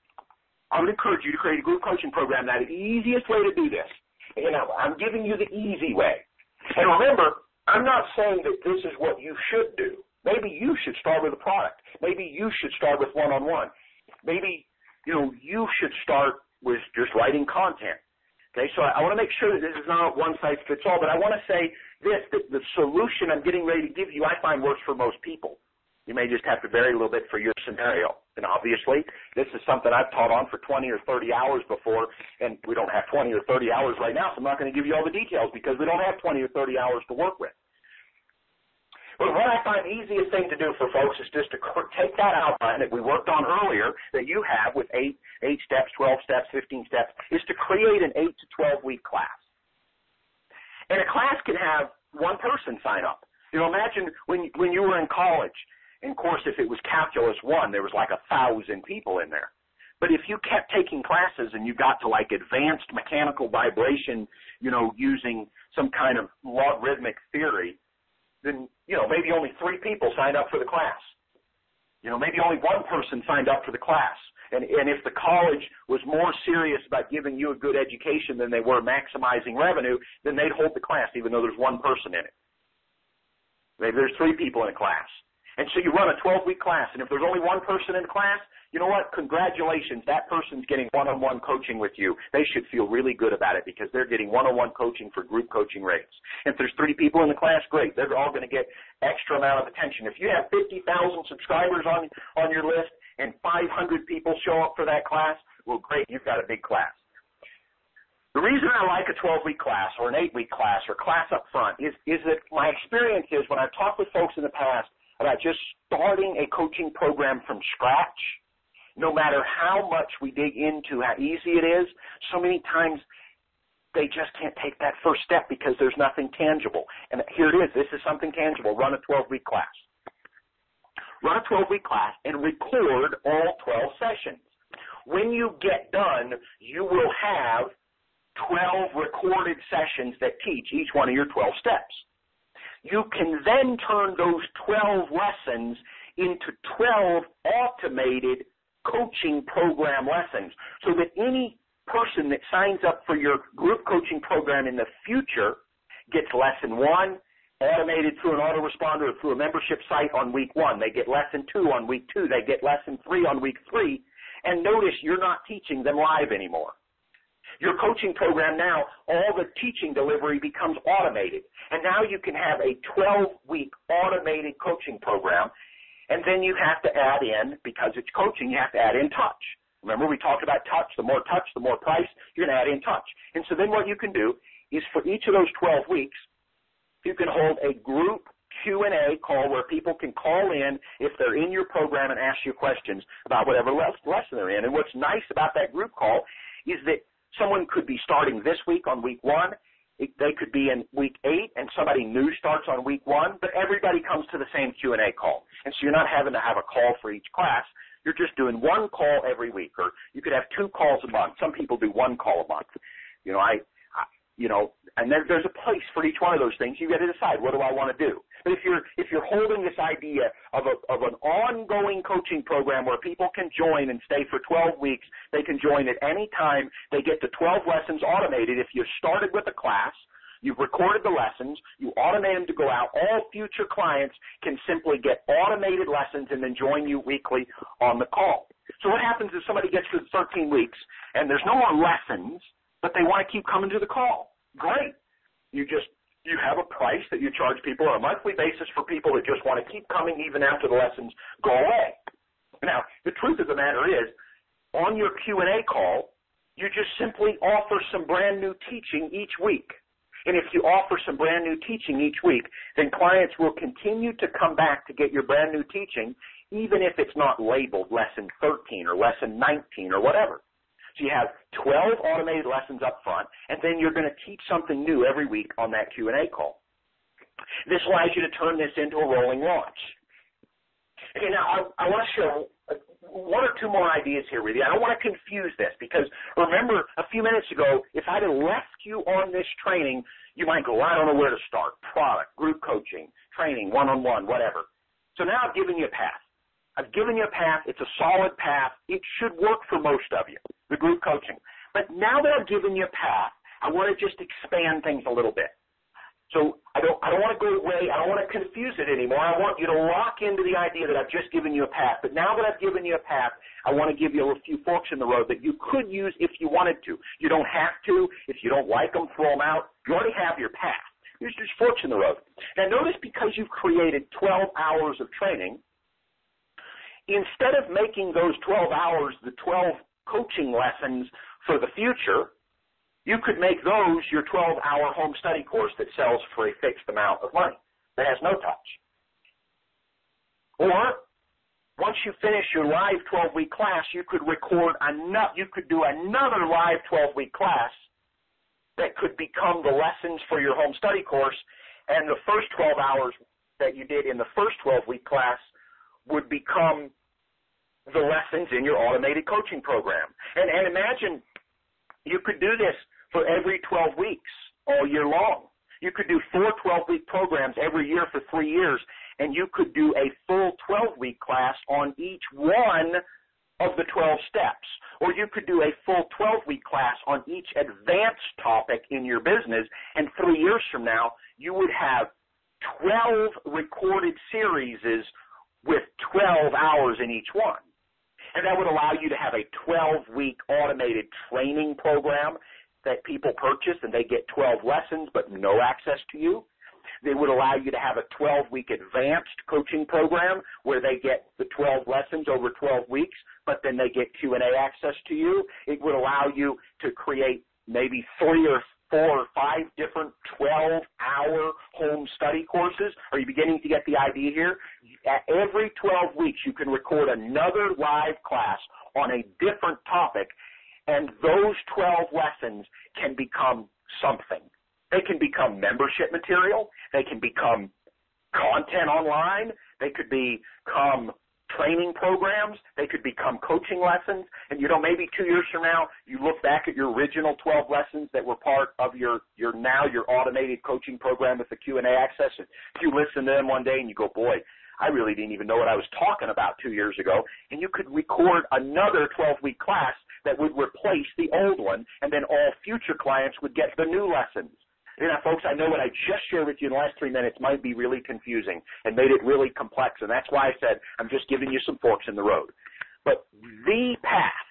I would encourage you to create a group coaching program. Now, the easiest way to do this, you know, I'm giving you the easy way. And remember, I'm not saying that this is what you should do. Maybe you should start with a product. Maybe you should start with one-on-one. Maybe, you know, you should start with just writing content. Okay, so I want to make sure that this is not one-size-fits-all, but I want to say this, that the solution I'm getting ready to give you I find works for most people. You may just have to vary a little bit for your scenario. And obviously, this is something I've taught on for 20 or 30 hours before, and we don't have 20 or 30 hours right now, so I'm not going to give you all the details because we don't have 20 or 30 hours to work with. But what I find the easiest thing to do for folks is just to take that outline that we worked on earlier that you have with 8 steps, 12 steps, 15 steps, is to create an 8 to 12 week class. And a class can have one person sign up. You know, imagine when you were in college, and of course if it was Calculus 1, there was like 1,000 people in there. But if you kept taking classes and you got to like advanced mechanical vibration, you know, using some kind of logarithmic theory, then, you know, maybe only 3 people signed up for the class. You know, maybe only one person signed up for the class. And if the college was more serious about giving you a good education than they were maximizing revenue, then they'd hold the class even though there's one person in it. Maybe there's 3 people in a class. And so you run a 12-week class, and if there's only one person in the class, you know what? Congratulations. That person's getting one-on-one coaching with you. They should feel really good about it because they're getting one-on-one coaching for group coaching rates. If there's 3 people in the class, great. They're all going to get extra amount of attention. If you have 50,000 subscribers on your list and 500 people show up for that class, well, great. You've got a big class. The reason I like a 12-week class or an 8-week class or class up front is that my experience is when I've talked with folks in the past about just starting a coaching program from scratch, no matter how much we dig into how easy it is, so many times they just can't take that first step because there's nothing tangible. And here it is. This is something tangible. Run a 12-week class. Run a 12-week class and record all 12 sessions. When you get done, you will have 12 recorded sessions that teach each one of your 12 steps. You can then turn those 12 lessons into 12 automated coaching program lessons so that any person that signs up for your group coaching program in the future gets lesson 1 automated through an autoresponder or through a membership site on week 1. They get lesson 2 on week 2. They get lesson 3 on week 3. And notice you're not teaching them live anymore. Your coaching program now, all the teaching delivery becomes automated. And now you can have a 12-week automated coaching program. And then you have to add in, because it's coaching, you have to add in touch. Remember, we talked about touch. The more price, you're going to add in touch. And so then what you can do is for each of those 12 weeks, you can hold a group Q&A call where people can call in if they're in your program and ask you questions about whatever lesson they're in. And what's nice about that group call is that someone could be starting this week on week 1. They could be in week 8 and somebody new starts on week 1, but everybody comes to the same Q&A call. And so you're not having to have a call for each class. You're just doing one call every week, or you could have 2 calls a month. Some people do 1 call a month. You know, and there's a place for each one of those things. You got to decide, what do I want to do? But if you're holding this idea of an ongoing coaching program where people can join and stay for 12 weeks, they can join at any time. They get the 12 lessons automated. If you started with a class, you've recorded the lessons, you automate them to go out. All future clients can simply get automated lessons and then join you weekly on the call. So what happens if somebody gets to 13 weeks and there's no more lessons, but they want to keep coming to the call? Great. You have a price that you charge people on a monthly basis for people that just want to keep coming even after the lessons go away. Now, the truth of the matter is, on your Q&A call, you just simply offer some brand new teaching each week. And if you offer some brand new teaching each week, then clients will continue to come back to get your brand new teaching, even if it's not labeled lesson 13 or lesson 19 or whatever. So you have 12 automated lessons up front, and then you're going to teach something new every week on that Q&A call. This allows you to turn this into a rolling launch. Okay, now I want to share 1 or 2 more ideas here with you. I don't want to confuse this because, remember, a few minutes ago, if I'd have left you on this training, you might go, I don't know where to start. Product, group coaching, training, one-on-one, whatever. So now I've given you a path. I've given you a path. It's a solid path. It should work for most of you, the group coaching. But now that I've given you a path, I want to just expand things a little bit. So I don't want to go away. I don't want to confuse it anymore. I want you to lock into the idea that I've just given you a path. But now that I've given you a path, I want to give you a few forks in the road that you could use if you wanted to. You don't have to. If you don't like them, throw them out. You already have your path. There's just forks in the road. Now notice, because you've created 12 hours of training, instead of making those 12 hours the 12 coaching lessons for the future, you could make those your 12-hour home study course that sells for a fixed amount of money that has no touch. Or once you finish your live 12-week class, you could do another live 12-week class that could become the lessons for your home study course, and the first 12 hours that you did in the first 12-week class would become the lessons in your automated coaching program. And imagine you could do this for every 12 weeks all year long. You could do 4 12-week programs every year for 3 years, and you could do a full 12-week class on each one of the 12 steps. Or you could do a full 12-week class on each advanced topic in your business, and 3 years from now, you would have 12 recorded series with 12 hours in each one. And that would allow you to have a 12-week automated training program that people purchase, and they get 12 lessons but no access to you. They would allow you to have a 12-week advanced coaching program where they get the 12 lessons over 12 weeks, but then they get Q&A access to you. It would allow you to create maybe 3 or 4 or 5 different 12-hour home study courses. Are you beginning to get the idea here? At every 12 weeks, you can record another live class on a different topic, and those 12 lessons can become something. They can become membership material. They can become content online. They could become training programs. They could become coaching lessons. And, maybe 2 years from now, you look back at your original 12 lessons that were part of your automated coaching program with the Q&A access. And you listen to them one day and you go, boy, I really didn't even know what I was talking about 2 years ago. And you could record another 12-week class that would replace the old one, and then all future clients would get the new lessons. Folks, I know what I just shared with you in the last 3 minutes might be really confusing and made it really complex, and that's why I said I'm just giving you some forks in the road. But the path,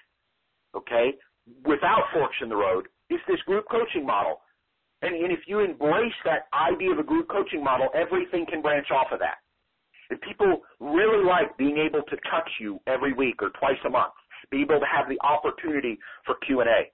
without forks in the road, is this group coaching model. And if you embrace that idea of a group coaching model, everything can branch off of that. And people really like being able to touch you every week or twice a month, be able to have the opportunity for Q&A.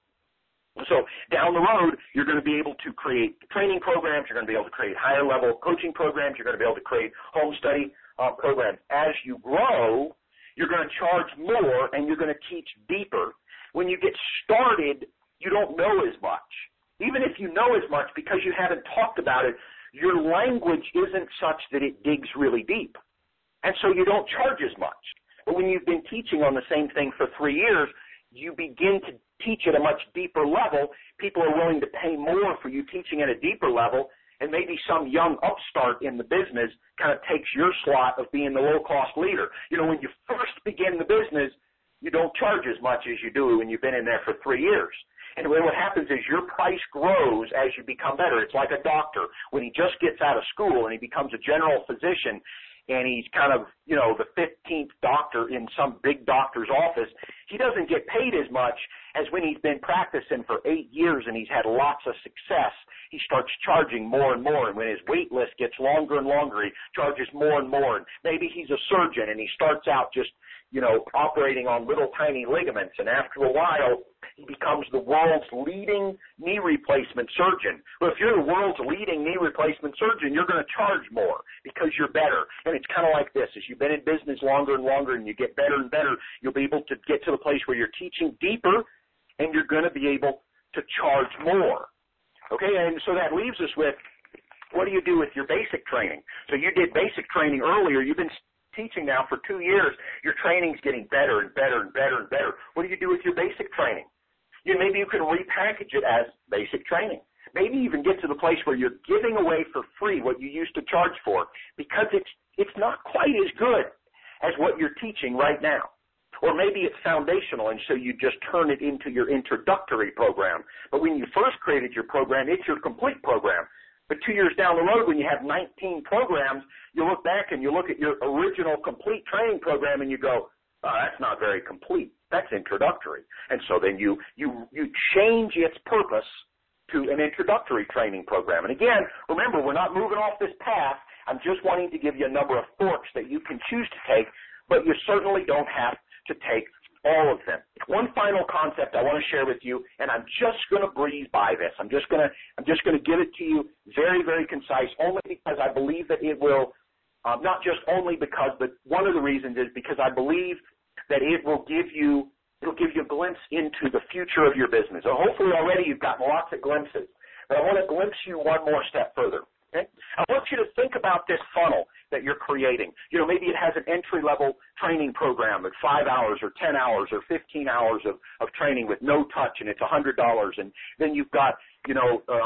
So down the road, you're going to be able to create training programs. You're going to be able to create higher-level coaching programs. You're going to be able to create home study programs. As you grow, you're going to charge more, and you're going to teach deeper. When you get started, you don't know as much. Even if you know as much, because you haven't talked about it, your language isn't such that it digs really deep. And so you don't charge as much. But when you've been teaching on the same thing for 3 years, you begin to teach at a much deeper level. People are willing to pay more for you teaching at a deeper level, and maybe some young upstart in the business kind of takes your slot of being the low-cost leader. When you first begin the business, you don't charge as much as you do when you've been in there for 3 years. And what happens is your price grows as you become better. It's like a doctor. When he just gets out of school and he becomes a general physician, and he's kind of, the 15th doctor in some big doctor's office, he doesn't get paid as much as when he's been practicing for 8 years and he's had lots of success. He starts charging more and more, and when his wait list gets longer and longer, he charges more and more. And maybe he's a surgeon, and he starts out just, operating on little tiny ligaments, and after a while, he becomes the world's leading knee replacement surgeon. Well, if you're the world's leading knee replacement surgeon, you're going to charge more because you're better. And it's kind of like this. As you've been in business longer and longer and you get better and better, you'll be able to get to the place where you're teaching deeper and you're going to be able to charge more. Okay, and so that leaves us with, what do you do with your basic training? So you did basic training earlier. You've been teaching now for 2 years. Your training's getting better and better and better and better. What do you do with your basic training? Maybe you can repackage it as basic training. Maybe even get to the place where you're giving away for free what you used to charge for, because it's not quite as good as what you're teaching right now. Or maybe it's foundational, and so you just turn it into your introductory program. But when you first created your program, it's your complete program. But 2 years down the road, when you have 19 programs, you look back and you look at your original complete training program and you go, oh, that's not very complete. That's introductory. And so then you change its purpose to an introductory training program. And again, remember, we're not moving off this path. I'm just wanting to give you a number of forks that you can choose to take, but you certainly don't have to take all of them. One final concept I want to share with you, and I'm just going to breeze by this. I'm just going to give it to you very, very concise, only because I believe that it will Not just only because, but one of the reasons is because I believe that it'll give you a glimpse into the future of your business. So hopefully already you've gotten lots of glimpses, but I want to glimpse you one more step further. Okay? I want you to think about this funnel that you're creating. You know, maybe it has an entry-level training program at 5 hours or 10 hours or 15 hours of training with no touch, and it's $100. And then you've got, you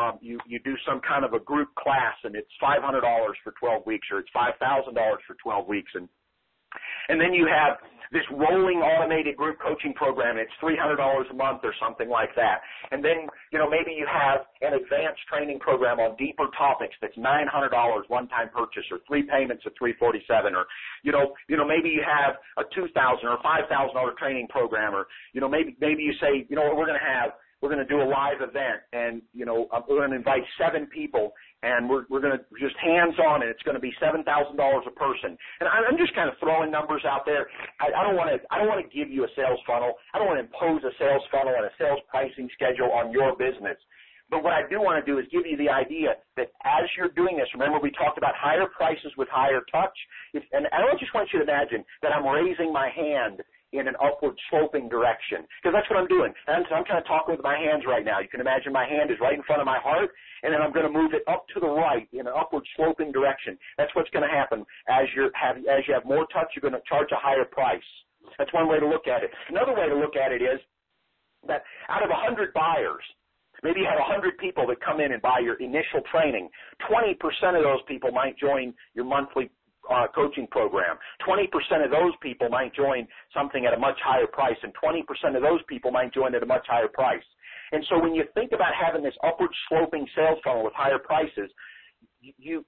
do some kind of a group class, and it's $500 for 12 weeks, or it's $5,000 for 12 weeks. And then you have this rolling automated group coaching program. It's $300 a month or something like that. And then, maybe you have an advanced training program on deeper topics that's $900 one-time purchase, or 3 payments of $347, or, maybe you have a $2,000 or $5,000 training program, or, maybe you say, we're going to do a live event, and, we're going to invite 7 people, and we're going to just hands-on, and it's going to be $7,000 a person. And I'm just kind of throwing numbers out there. I don't want to give you a sales funnel. I don't want to impose a sales funnel and a sales pricing schedule on your business. But what I do want to do is give you the idea that as you're doing this, remember we talked about higher prices with higher touch? And I just want you to imagine that I'm raising my hand in an upward sloping direction, because that's what I'm doing. And I'm kind of talking with my hands right now. You can imagine my hand is right in front of my heart, and then I'm going to move it up to the right in an upward sloping direction. That's what's going to happen. As you have more touch, you're going to charge a higher price. That's one way to look at it. Another way to look at it is that out of 100 buyers, maybe you have 100 people that come in and buy your initial training. 20% of those people might join your monthly coaching program. 20% of those people might join something at a much higher price, and 20% of those people might join at a much higher price. And so when you think about having this upward sloping sales funnel with higher prices, you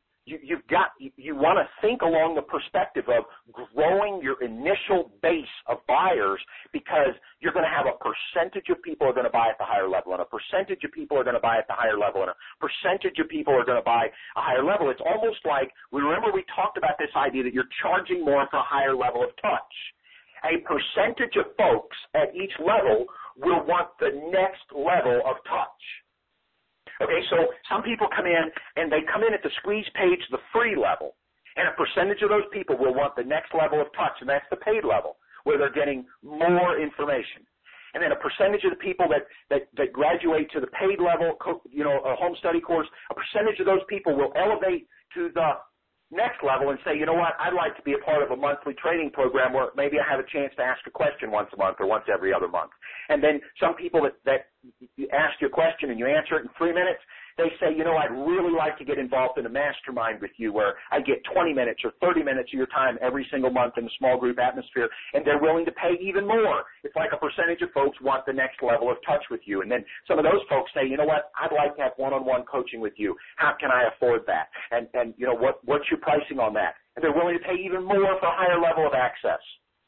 want to think along the perspective of growing your initial base of buyers, because you're going to have a percentage of people are going to buy at the higher level, and a percentage of people are going to buy at the higher level, and a percentage of people are going to buy a higher level. It's almost like, we talked about this idea that you're charging more for a higher level of touch. A percentage of folks at each level will want the next level of touch. Okay, so some people come in, and they come in at the squeeze page, the free level, and a percentage of those people will want the next level of touch, and that's the paid level, where they're getting more information. And then a percentage of the people that graduate to the paid level, a home study course, a percentage of those people will elevate to the next level and say, you know what, I'd like to be a part of a monthly training program where maybe I have a chance to ask a question once a month or once every other month. And then some people that you ask you a question and you answer it in 3 minutes, they say, I'd really like to get involved in a mastermind with you where I get 20 minutes or 30 minutes of your time every single month in a small group atmosphere, and they're willing to pay even more. It's like a percentage of folks want the next level of touch with you. And then some of those folks say, I'd like to have one-on-one coaching with you. How can I afford that? And what's your pricing on that? And they're willing to pay even more for a higher level of access.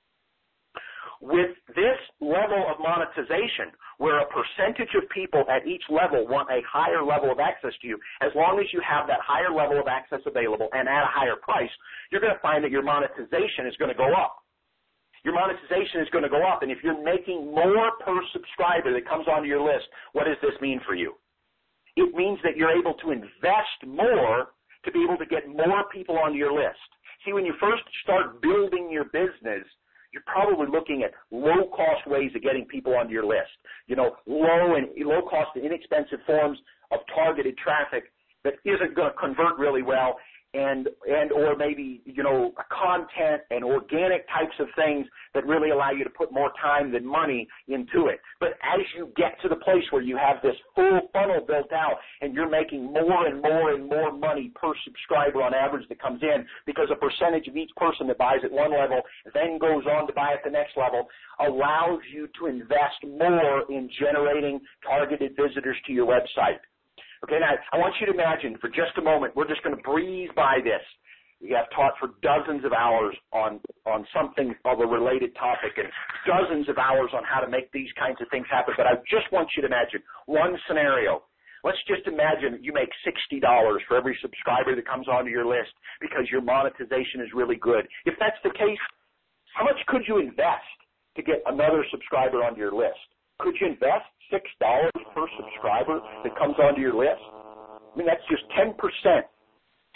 With this level of monetization, where a percentage of people at each level want a higher level of access to you, as long as you have that higher level of access available and at a higher price, you're going to find that your monetization is going to go up. Your monetization is going to go up, and if you're making more per subscriber that comes onto your list, what does this mean for you? It means that you're able to invest more to be able to get more people onto your list. See, when you first start building your business, you're probably looking at low-cost ways of getting people onto your list. Low-cost and inexpensive forms of targeted traffic that isn't going to convert really well, and or maybe, content and organic types of things that really allow you to put more time than money into it. But as you get to the place where you have this full funnel built out and you're making more and more and more money per subscriber on average that comes in, because a percentage of each person that buys at one level then goes on to buy at the next level, allows you to invest more in generating targeted visitors to your website. Okay, now I want you to imagine for just a moment, we're just going to breeze by this. We have taught for dozens of hours on something of a related topic and dozens of hours on how to make these kinds of things happen. But I just want you to imagine one scenario. Let's just imagine that you make $60 for every subscriber that comes onto your list because your monetization is really good. If that's the case, how much could you invest to get another subscriber onto your list? Could you invest $6 per subscriber that comes onto your list? I mean, that's just 10%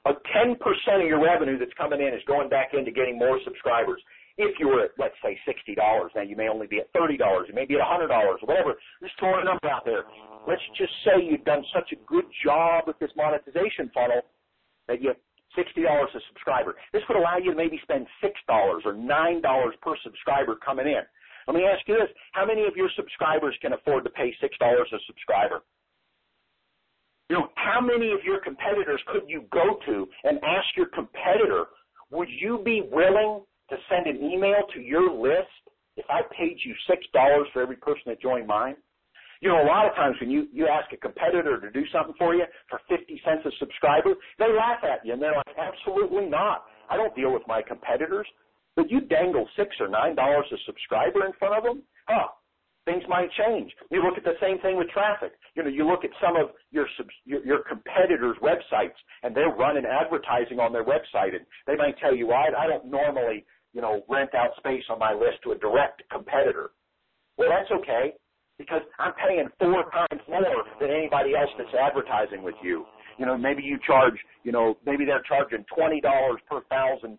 10% of your revenue that's coming in is going back into getting more subscribers. If you were at, let's say, $60, now you may only be at $30, you may be at $100, or whatever. Just throw a number out there. Let's just say you've done such a good job with this monetization funnel that you have $60 a subscriber. This would allow you to maybe spend $6 or $9 per subscriber coming in. Let me ask you this. How many of your subscribers can afford to pay $6 a subscriber? You know, how many of your competitors could you go to and ask your competitor, would you be willing to send an email to your list if I paid you $6 for every person that joined mine? You know, a lot of times when you ask a competitor to do something for you for 50 cents a subscriber, they laugh at you, and they're like, absolutely not. I don't deal with my competitors. But you dangle $6 or $9 a subscriber in front of them, things might change. You look at the same thing with traffic. You know, you look at some of your competitors' websites, and they're running advertising on their website, and they might tell you, I don't normally, rent out space on my list to a direct competitor. Well, that's okay, because I'm paying 4 times more than anybody else that's advertising with you. You know, maybe you charge, maybe they're charging $20 per thousand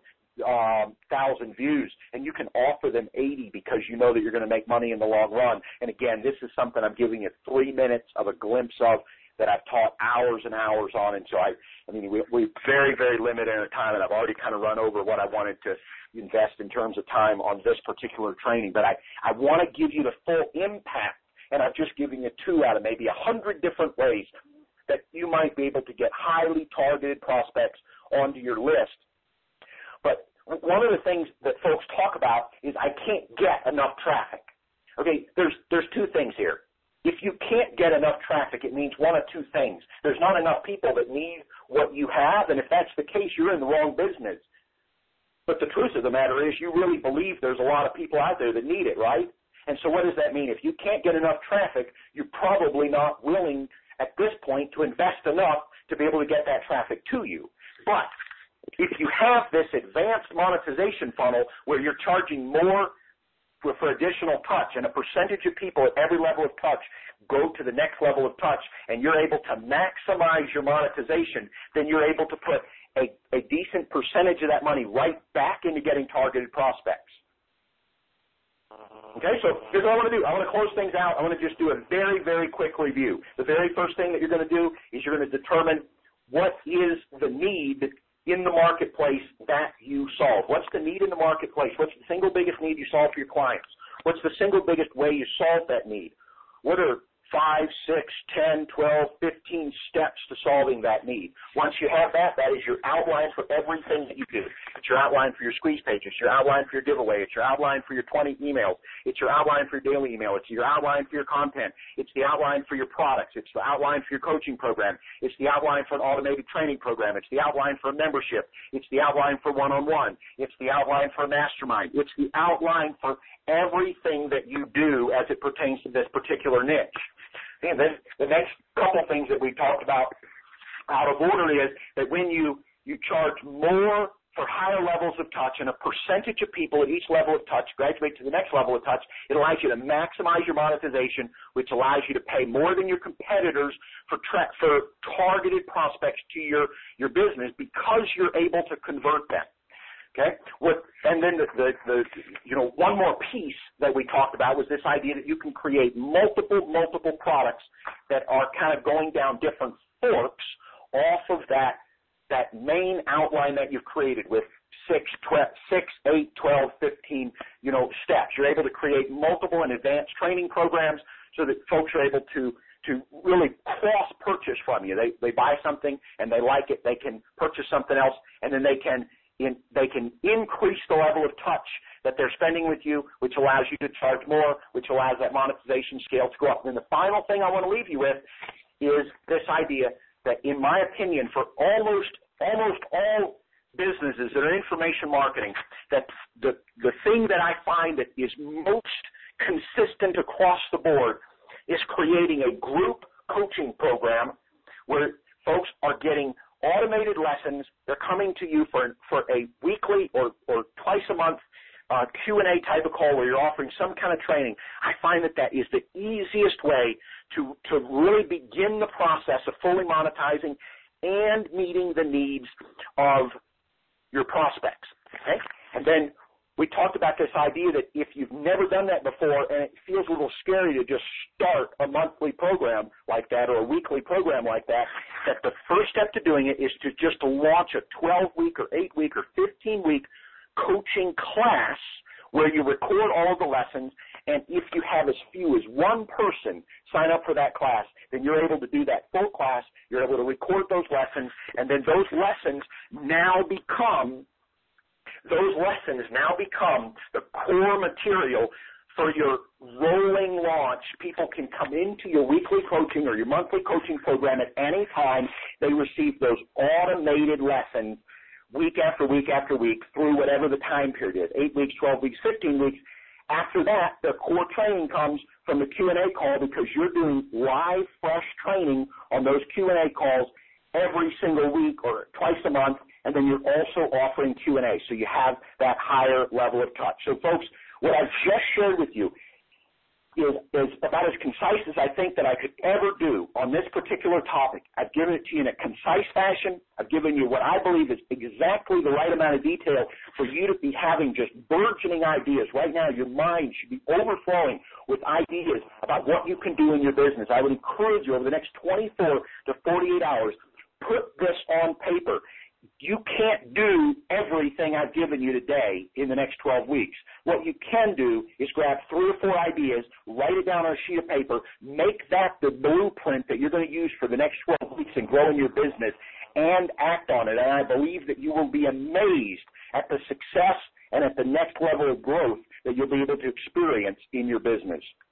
views, and you can offer them 80 because you know that you're going to make money in the long run. And again, this is something I'm giving you 3 minutes of a glimpse of that I've taught hours and hours on. And so we're very, very limited in time, and I've already kind of run over what I wanted to invest in terms of time on this particular training. But I want to give you the full impact, and I've just given you 2 out of maybe 100 different ways that you might be able to get highly targeted prospects onto your list. But one of the things that folks talk about is I can't get enough traffic. Okay, there's 2 things here. If you can't get enough traffic, it means one of 2 things. There's not enough people that need what you have, and if that's the case, you're in the wrong business. But the truth of the matter is you really believe there's a lot of people out there that need it, right? And so what does that mean? If you can't get enough traffic, you're probably not willing at this point to invest enough to be able to get that traffic to you. But if you have this advanced monetization funnel where you're charging more for additional touch, and a percentage of people at every level of touch go to the next level of touch, and you're able to maximize your monetization, then you're able to put a decent percentage of that money right back into getting targeted prospects. Okay, so here's what I want to do. I want to close things out. I want to just do a very, very quick review. The very first thing that you're going to do is you're going to determine what is the need in the marketplace that you solve. What's the need in the marketplace? What's the single biggest need you solve for your clients? What's the single biggest way you solve that need? What are 5, 6, 10, 12, 15 steps to solving that need? Once you have that, that is your outline for everything that you do. It's your outline for your squeeze page. It's your outline for your giveaway. It's your outline for your 20 emails. It's your outline for your daily email. It's your outline for your content. It's the outline for your products. It's the outline for your coaching program. It's the outline for an automated training program. It's the outline for a membership. It's the outline for one-on-one. It's the outline for a mastermind. It's the outline for everything that you do as it pertains to this particular niche. And then the next couple things that we talked about out of order is that when you charge more for higher levels of touch and a percentage of people at each level of touch graduate to the next level of touch, it allows you to maximize your monetization, which allows you to pay more than your competitors for targeted prospects to your business because you're able to convert them. Okay. And then one more piece that we talked about was this idea that you can create multiple products that are kind of going down different forks off of that main outline that you've created with 6, 8, 12, 15, steps. You're able to create multiple and advanced training programs so that folks are able to really cross-purchase from you. They buy something and they like it. They can purchase something else, and then they can increase the level of touch that they're spending with you, which allows you to charge more, which allows that monetization scale to go up. And the final thing I want to leave you with is this idea that, in my opinion, for almost all businesses that are information marketing, that the thing that I find that is most consistent across the board is creating a group coaching program where folks are getting automated lessons. They're coming to you for a weekly or twice a month Q&A type of call where you're offering some kind of training. I find that is the easiest way to really begin the process of fully monetizing and meeting the needs of your prospects. Okay? And then we talked about this idea that if you've never done that before and it feels a little scary to just start a monthly program like that or a weekly program like that, that the first step to doing it is to just launch a 12-week or 8-week or 15-week coaching class where you record all of the lessons, and if you have as few as one person sign up for that class, then you're able to do that full class, you're able to record those lessons, and then those lessons now become the core material for your rolling launch. People can come into your weekly coaching or your monthly coaching program at any time. They receive those automated lessons week after week after week through whatever the time period is, 8 weeks, 12 weeks, 15 weeks. After that, the core training comes from the Q&A call because you're doing live, fresh training on those Q&A calls every single week or twice a month, and then you're also offering Q&A, so you have that higher level of touch. So, folks, what I've just shared with you is about as concise as I think that I could ever do on this particular topic. I've given it to you in a concise fashion. I've given you what I believe is exactly the right amount of detail for you to be having just burgeoning ideas. Right now, your mind should be overflowing with ideas about what you can do in your business. I would encourage you over the next 24 to 48 hours, put this on paper. You can't do everything I've given you today in the next 12 weeks. What you can do is grab 3 or 4 ideas, write it down on a sheet of paper, make that the blueprint that you're going to use for the next 12 weeks and grow in your business, and act on it. And I believe that you will be amazed at the success and at the next level of growth that you'll be able to experience in your business.